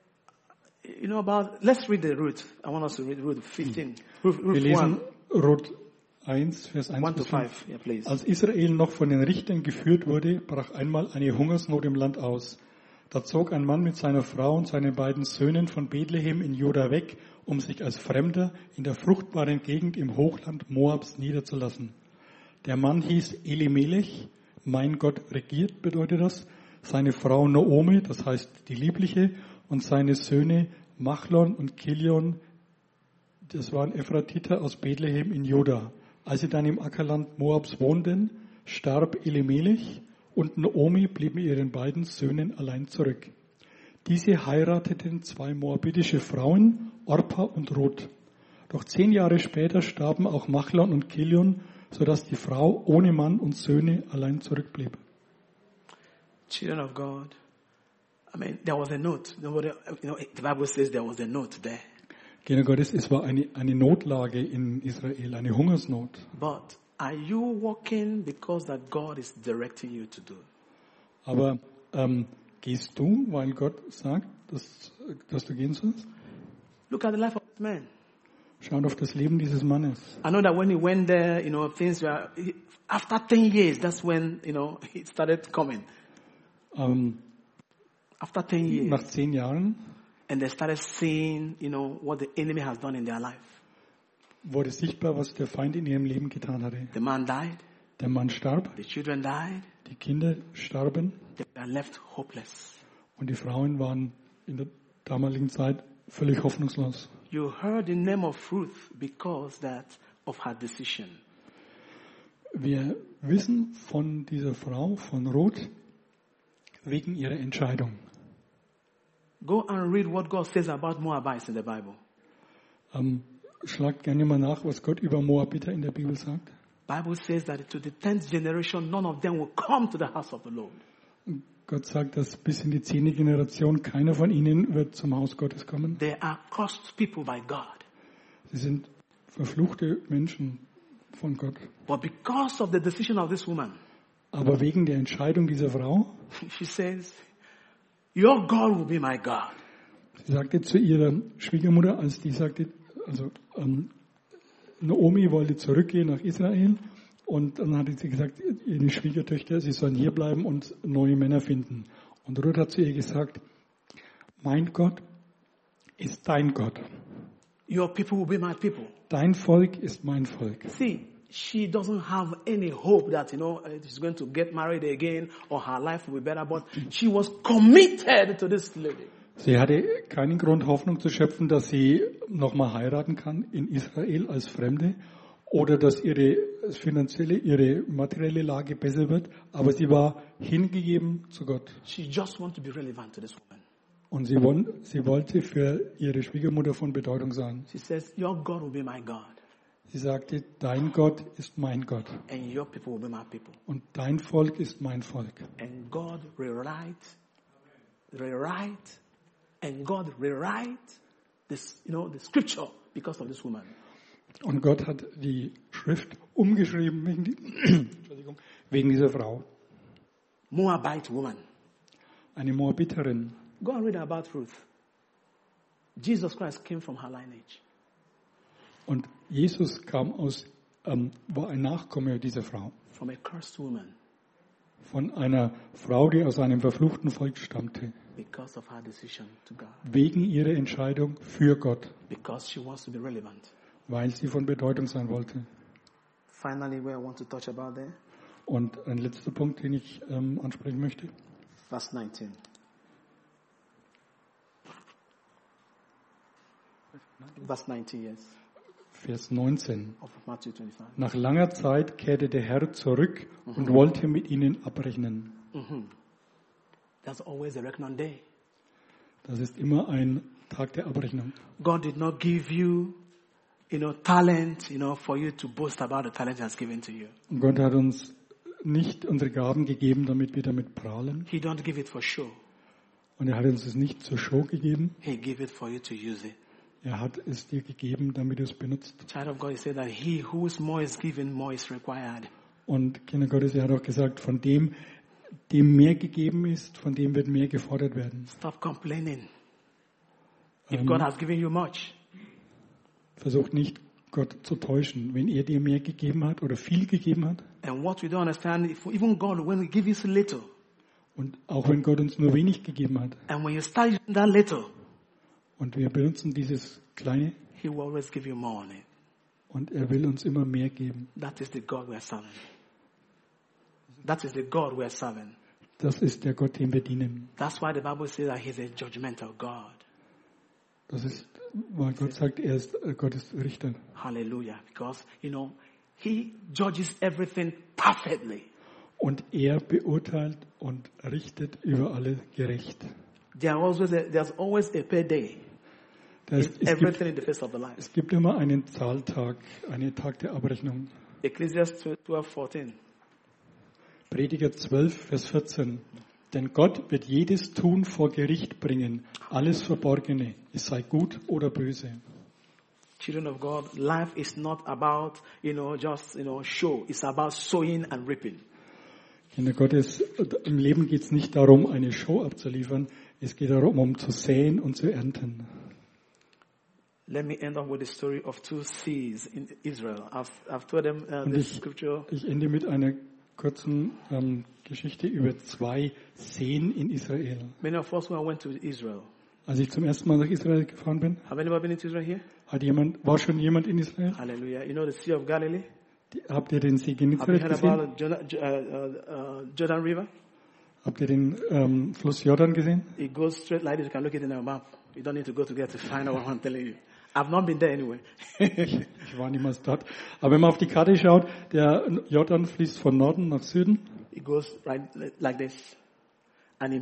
you know about, let's read the Ruth. I want us to read Ruth fifteen. Ruth, Wir Ruth lesen one, Ruth eins, Vers eins one to bis fünf. five. Yeah, please. Als Israel noch von den Richtern geführt wurde, brach einmal eine Hungersnot im Land aus. Da zog ein Mann mit seiner Frau und seinen beiden Söhnen von Bethlehem in Juda weg, um sich als Fremder in der fruchtbaren Gegend im Hochland Moabs niederzulassen. Der Mann hieß Elimelech, mein Gott regiert, bedeutet das. Seine Frau Naomi, das heißt die Liebliche, und seine Söhne Machlon und Kilion, das waren Ephratiter aus Bethlehem in Juda. Als sie dann im Ackerland Moabs wohnten, starb Elimelech und Naomi blieb mit ihren beiden Söhnen allein zurück. Diese heirateten zwei moabitische Frauen, Orpa und Ruth. Doch zehn Jahre später starben auch Machlon und Kilion, sodass die Frau ohne Mann und Söhne allein zurückblieb. Children of God, I mean, there was a note. Nobody, you know, the Bible says there was a note there. Kinder Gottes, es war eine, eine Notlage in Israel, eine Hungersnot. But are you walking because that God is directing you to do? Aber ähm, gehst du, weil Gott sagt, dass, dass du gehen sollst? Look at the life of this man. Schaut auf das Leben dieses Mannes. I know that when he went there, you know, things were, he- after ten years, that's when, you know, it started coming. Ähm, After ten years. nach zehn Jahren And they started seeing, you know, what the enemy has done in their life. wurde sichtbar, was der Feind in ihrem Leben getan hatte. The man died. Der Mann starb, The children died. die Kinder starben They were left hopeless. und die Frauen waren in der damaligen Zeit völlig hoffnungslos. You heard the name of Ruth because that of her decision. Wir wissen von dieser Frau, von Ruth, wegen ihrer Entscheidung. Go and read what God says about Moabites in the Bible. Ähm, schlagt gerne mal nach, was Gott über Moabiter in der Bibel sagt. Bible says that to the tenth generation, none of them will come to the house of the Lord. Gott sagt, dass bis in die zehnte Generation keiner von ihnen wird zum Haus Gottes kommen. They are cursed people by God. Sie sind verfluchte Menschen von Gott. But because of the decision of this woman, Aber wegen der Entscheidung dieser Frau, she says, your God will be my God. sie sagte zu ihrer Schwiegermutter, als die sagte, also ähm, Naomi wollte zurückgehen nach Israel und dann hatte sie gesagt, ihre Schwiegertöchter, sie sollen hier bleiben und neue Männer finden. Und Ruth hat zu ihr gesagt, mein Gott ist dein Gott. Your people will be my people. Dein Volk ist mein Volk. See, she doesn't have any hope that, you know, uh, she's going to get married again or her life will be better, but she was committed to this lady. Sie hatte keinen Grund, Hoffnung zu schöpfen, dass sie nochmal heiraten kann in Israel als Fremde oder dass ihre finanzielle, ihre materielle Lage besser wird, aber sie war hingegeben zu Gott. She just wants to be relevant to this woman. Und sie, won, sie wollte für ihre Schwiegermutter von Bedeutung sein. She says, your God will be my God. Sie sagte, dein Gott ist mein Gott And your people will be my people. und dein Volk ist mein Volk. And God rewrite, rewrite, and God rewrite this, you know, the scripture because of this woman. Und Gott hat die Schrift umgeschrieben wegen, die, Entschuldigung, wegen dieser Frau. Moabite woman. Eine Moabiterin. Go and read about Ruth. Jesus Christ came from her lineage. Und Jesus kam aus, ähm, war ein Nachkomme dieser Frau. From a cursed woman. Von einer Frau, die aus einem verfluchten Volk stammte. Because of her decision to God. Wegen ihrer Entscheidung für Gott. Because she wants to be relevant. Weil sie von Bedeutung sein wollte. Finally, where I want to touch about there. Und ein letzter Punkt, den ich ähm, ansprechen möchte. Verse nineteen. Verse nineteen, yes. Vers neunzehn. Of Matthew twenty-five. Nach langer Zeit kehrte der Herr zurück mhm. und wollte mit ihnen abrechnen. Mhm. That's always a reckoning day. Das ist immer ein Tag der Abrechnung. God did not give you, you know, talent, you know, for you to boast about the talent He has given to you. Und Gott hat uns nicht unsere Gaben gegeben, damit wir damit prahlen. He don't give it for show. Und er hat uns es nicht zur Show gegeben. He give it for you to use it. Er hat es dir gegeben, damit du es benutzt. Child of God, He said that he whose more is given, more is required. Und Kinder Gottes, er hat auch gesagt, von dem, dem mehr gegeben ist, von dem wird mehr gefordert werden. Stop complaining. If Ähm, God has given you much, Versucht nicht, Gott zu täuschen. Wenn er dir mehr gegeben hat oder viel gegeben hat, and what we don't understand, if even God, when He gives you so little, und auch wenn Gott uns nur wenig gegeben hat, and when you start using that little, und wir benutzen dieses Kleine, He will always give you more on it. und er will uns immer mehr geben. That is the God we are serving. That is the God we are serving. Das ist der Gott, dem wir dienen. That's why the Bible says that He's a judgmental God. Das ist, weil Gott sagt, er ist, äh, Gott ist Richter. Hallelujah. Because, you know, He judges everything perfectly. Und er beurteilt und richtet über alle gerecht. There always a, there's always a payday Das, in es, everything gibt, in the face of the life. es gibt immer einen Zahltag, einen Tag der Abrechnung. Ecclesiastes twelve fourteen. Prediger zwölf, Vers vierzehn. Denn Gott wird jedes Tun vor Gericht bringen, alles Verborgene, es sei gut oder böse. Children of God, life is not about, you know, just, you know, show. It's about sowing and reaping. Kinder Gottes, im Leben geht es nicht darum, eine Show abzuliefern, es geht darum, um zu säen und zu ernten. Let me end up with the story of two seas in Israel. I've, I've told them uh, Und this ich, scripture. ich ende mit einer kurzen ähm, Geschichte über zwei Seen in Israel. Many of us, when I went to Israel, Als ich zum ersten Mal nach Israel gefahren bin, have anybody been to Israel here? hat jemand, war schon jemand in Israel? Hallelujah. You know the Sea of Galilee? Die, habt ihr den See Have you Genezareth heard gesehen? about the Jordan, uh, uh, Jordan River? Habt ihr den ähm, Fluss Jordan gesehen? It goes straight like this. You can look it in a map. You don't need to go to get to find out what I'm telling you. I've not been there anyway. Ich war niemals dort. Aber wenn man auf die Karte schaut, der Jordan fließt von Norden nach Süden. It goes right like this. And it means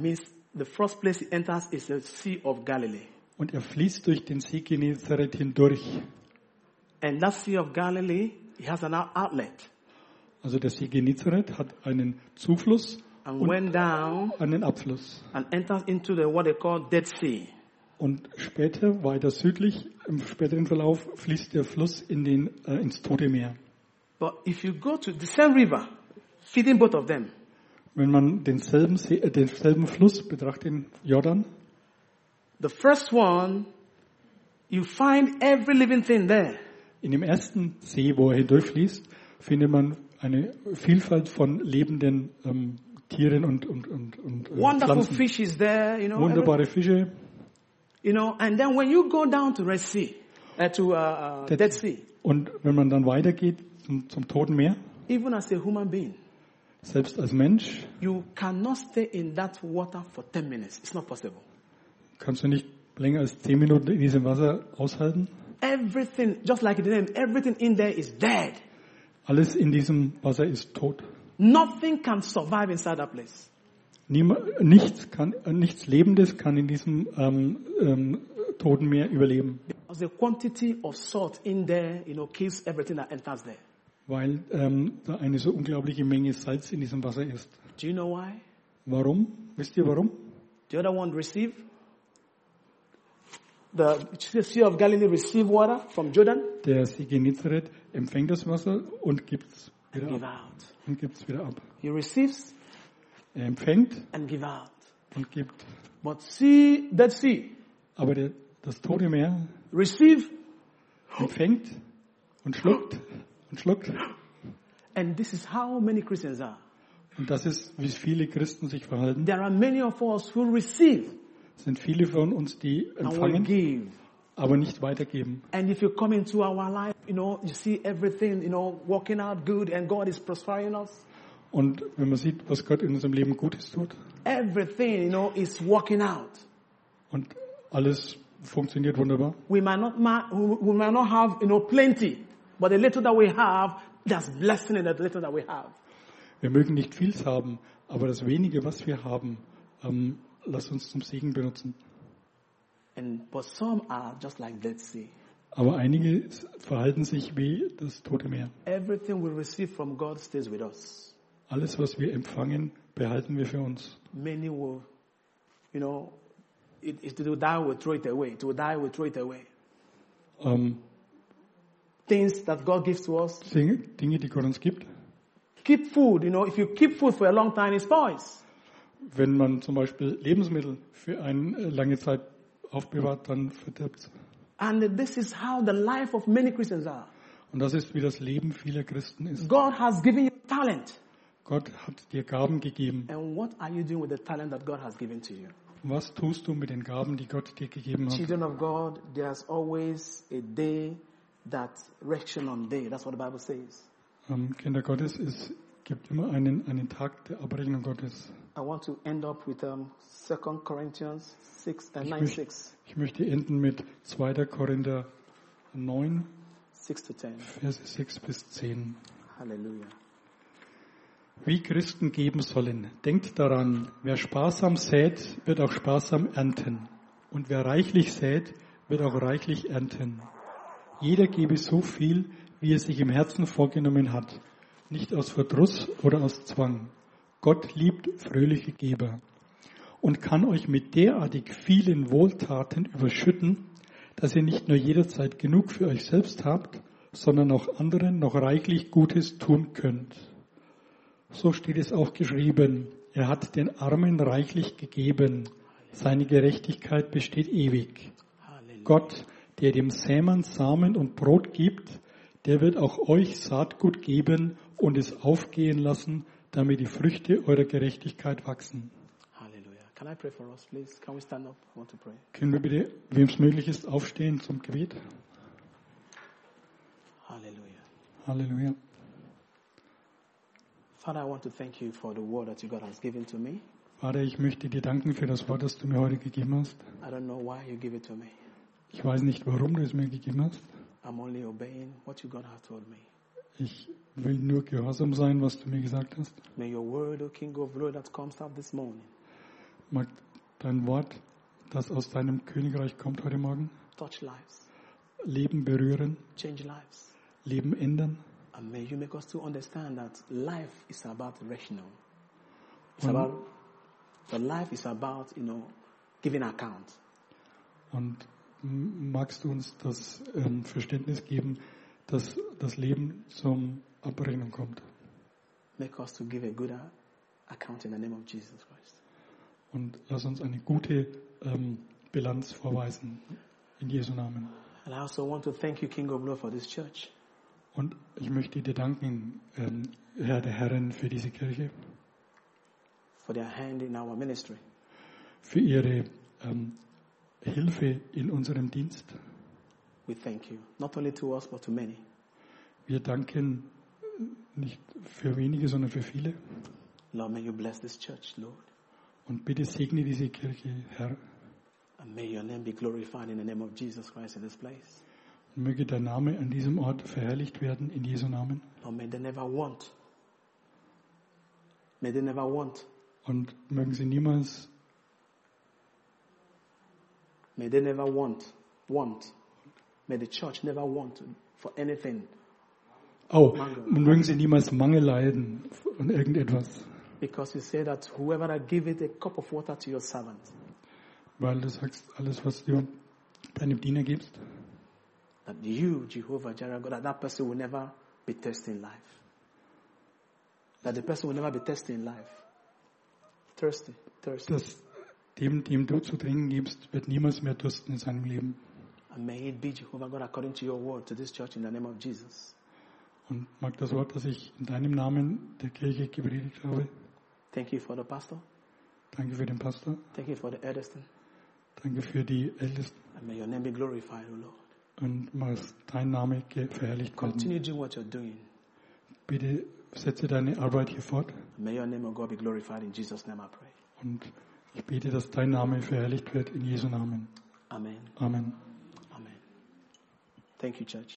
the first place he enters is the Sea of Galilee. Und er fließt durch den See Genezareth hindurch. And that Sea of Galilee, he has an outlet. Also der See Genezareth hat einen Zufluss And und went down einen Abfluss. and enters into the what they call Dead Sea. Und später, weiter südlich, im späteren Verlauf, fließt der Fluss in den, äh, ins Tote Meer. But if you go to the same river, feeding both of them, Wenn man denselben, See, äh, denselben Fluss betrachtet, den Jordan, the first one, you find every living thing there. in dem ersten See, wo er hindurchfließt, findet man eine Vielfalt von lebenden ähm, Tieren und, und, und, und äh, Wonderful Pflanzen. fish is there, you know. Wunderbare Fische. every- you know, and then when you go down to Red Sea, uh, to uh, uh, Dead Dead Sea, Und wenn man dann weitergeht zum, zum Toten Meer, even as a human being, selbst als Mensch, you cannot stay in that water for ten minutes. It's not possible. kannst du nicht länger als zehn Minuten in diesem Wasser aushalten. Everything, just like the name, everything in there is dead. Alles in diesem Wasser ist tot. Nothing can survive inside that place. Niem- nichts, kann, äh, nichts Lebendes kann in diesem ähm, ähm, Toten Meer überleben, Because the quantity of salt in there, you know, kills everything that enters there. weil ähm, da eine so unglaubliche Menge Salz in diesem Wasser ist. Do you know why? Warum? Wisst ihr warum? The other one receive. The Sea of Galilee receive water from Jordan Der See Genezareth empfängt das Wasser und gibt es and wieder give ab. out. Und gibt's wieder ab. He receives Er empfängt and give out. und gibt. But sea, Dead Sea, Aber der, das Tote Meer receive, empfängt und schluckt und schluckt. and this is how many Christians are. Und das ist, wie viele Christen sich verhalten. There are many of us who receive Es sind viele von uns, die and will empfangen, give. aber nicht weitergeben. And if you come into our life, you know, you see everything, you know, working out good and God is prospering us. Und wenn man sieht, was Gott in unserem Leben Gutes tut Everything, you know, is working out. und alles funktioniert wunderbar, We might not, ma- we might not have, you know, plenty, but the little that we have, there's blessing in the little that we have. wir mögen nicht viel haben, aber das wenige, was wir haben, ähm, lass uns zum Segen benutzen. And but some are just like Dead Sea. Aber einige verhalten sich wie das Tote Meer. Everything we receive from God stays with us. Alles, was wir empfangen, behalten wir für uns. Many will, you know, it, it will die, will throw it away. It will die, will throw it away. Ähm, Things that God gives to us. Dinge, Dinge, die Gott uns gibt. Keep food, you know, if you keep food for a long time, it spoils. Wenn man zum Beispiel Lebensmittel für eine äh, lange Zeit aufbewahrt, dann verdirbt es. And this is how the life of many Christians are. Und das ist, wie das Leben vieler Christen ist. God has given you talent. Gott hat dir Gaben gegeben. And what are you doing with the talent that God has given to you? Was tust du mit den Gaben, die Gott dir gegeben hat? Children of God, there's always a day that reaction on day. That's what the Bible says. Ähm, Kinder Gottes, es gibt immer einen, einen Tag der Abrechnung Gottes. I want to end up with um, Second Corinthians six and Ich nine möchte, six, ich möchte enden mit zweiter Korinther neun, six to ten. Verse sechs bis zehn. Hallelujah. Wie Christen geben sollen. Denkt daran, wer sparsam sät, wird auch sparsam ernten. Und wer reichlich sät, wird auch reichlich ernten. Jeder gebe so viel, wie er sich im Herzen vorgenommen hat, nicht aus Verdruss oder aus Zwang. Gott liebt fröhliche Geber und kann euch mit derartig vielen Wohltaten überschütten, dass ihr nicht nur jederzeit genug für euch selbst habt, sondern auch anderen noch reichlich Gutes tun könnt. So steht es auch geschrieben, er hat den Armen reichlich gegeben, seine Gerechtigkeit besteht ewig. Hallelujah. Gott, der dem Sämann Samen und Brot gibt, der wird auch euch Saatgut geben und es aufgehen lassen, damit die Früchte eurer Gerechtigkeit wachsen. Hallelujah. Can I pray for us, please? Can we stand up? I want to pray. Können wir bitte, wem es möglich ist, aufstehen zum Gebet? Hallelujah. Halleluja. Father, I want to thank you for the word that you God has given to me. Vater, ich möchte dir danken für das Wort, das du mir heute gegeben hast. I don't know why you give it to me. Ich weiß nicht, warum du es mir gegeben hast. I'm only obeying what you God has told me. Ich will nur gehorsam sein, was du mir gesagt hast. May your word, O King of glory, that comes out this morning, Mag dein Wort, das aus deinem Königreich kommt heute Morgen, touch lives, Leben berühren, change lives. Leben ändern. And may you make us to understand that life is about rational. It's Und- about, the life is about, you know, giving account. Und m- magst du uns das ähm, Verständnis geben, dass das Leben zum Abrechnung kommt? Make us to give a good uh, account in the name of Jesus Christ. Und lass uns eine gute ähm, Bilanz vorweisen in Jesu Namen. And I also want to thank you, King of Glory, for this church. Und ich möchte dir danken, ähm, Herr der Herren, für diese Kirche, For their hand in our ministry. für ihre ähm, Hilfe in unserem Dienst. We thank you, not only to us, but to many. Wir danken nicht für wenige, sondern für viele. Lord, may you bless this church, Lord. Und bitte segne diese Kirche, Herr. And may your name be glorified in the name of Jesus Christ in this place. Und möge dein Name an diesem Ort verherrlicht werden, in Jesu Namen. Lord, may they never want. May they never want. Und mögen sie niemals, May they never want. Want. May the church never want for anything. oh, Mangel. und mögen sie niemals Mangel leiden an irgendetwas. Because you say that whoever that giveth a cup of water to your servant, Weil du sagst, alles, was du deinem Diener gibst, that you, Jehovah Jireh, God, that that person will never be thirsty in life. That the person will never be thirsty in life. Thirsty, thirsty. dass dem, dem du zu trinken gibst, wird niemals mehr dursten in seinem Leben. And may it be, Jehovah God, according to your word, to this church in the name of Jesus. Und mag das Wort, das ich in deinem Namen der Kirche gepredigt habe, Thank you for the pastor. danke für den Pastor, Thank you for the elders. danke für die Ältesten And may your name be glorified, O Lord. und mag dein Name ge- verherrlicht werden. Continue doing what you're doing. Bitte setze deine Arbeit hier fort And may your name, O God, be glorified. In Jesus' name I pray. und ich bete, dass dein Name verherrlicht wird in Jesu Namen. Amen. Amen. Amen. Thank you, church.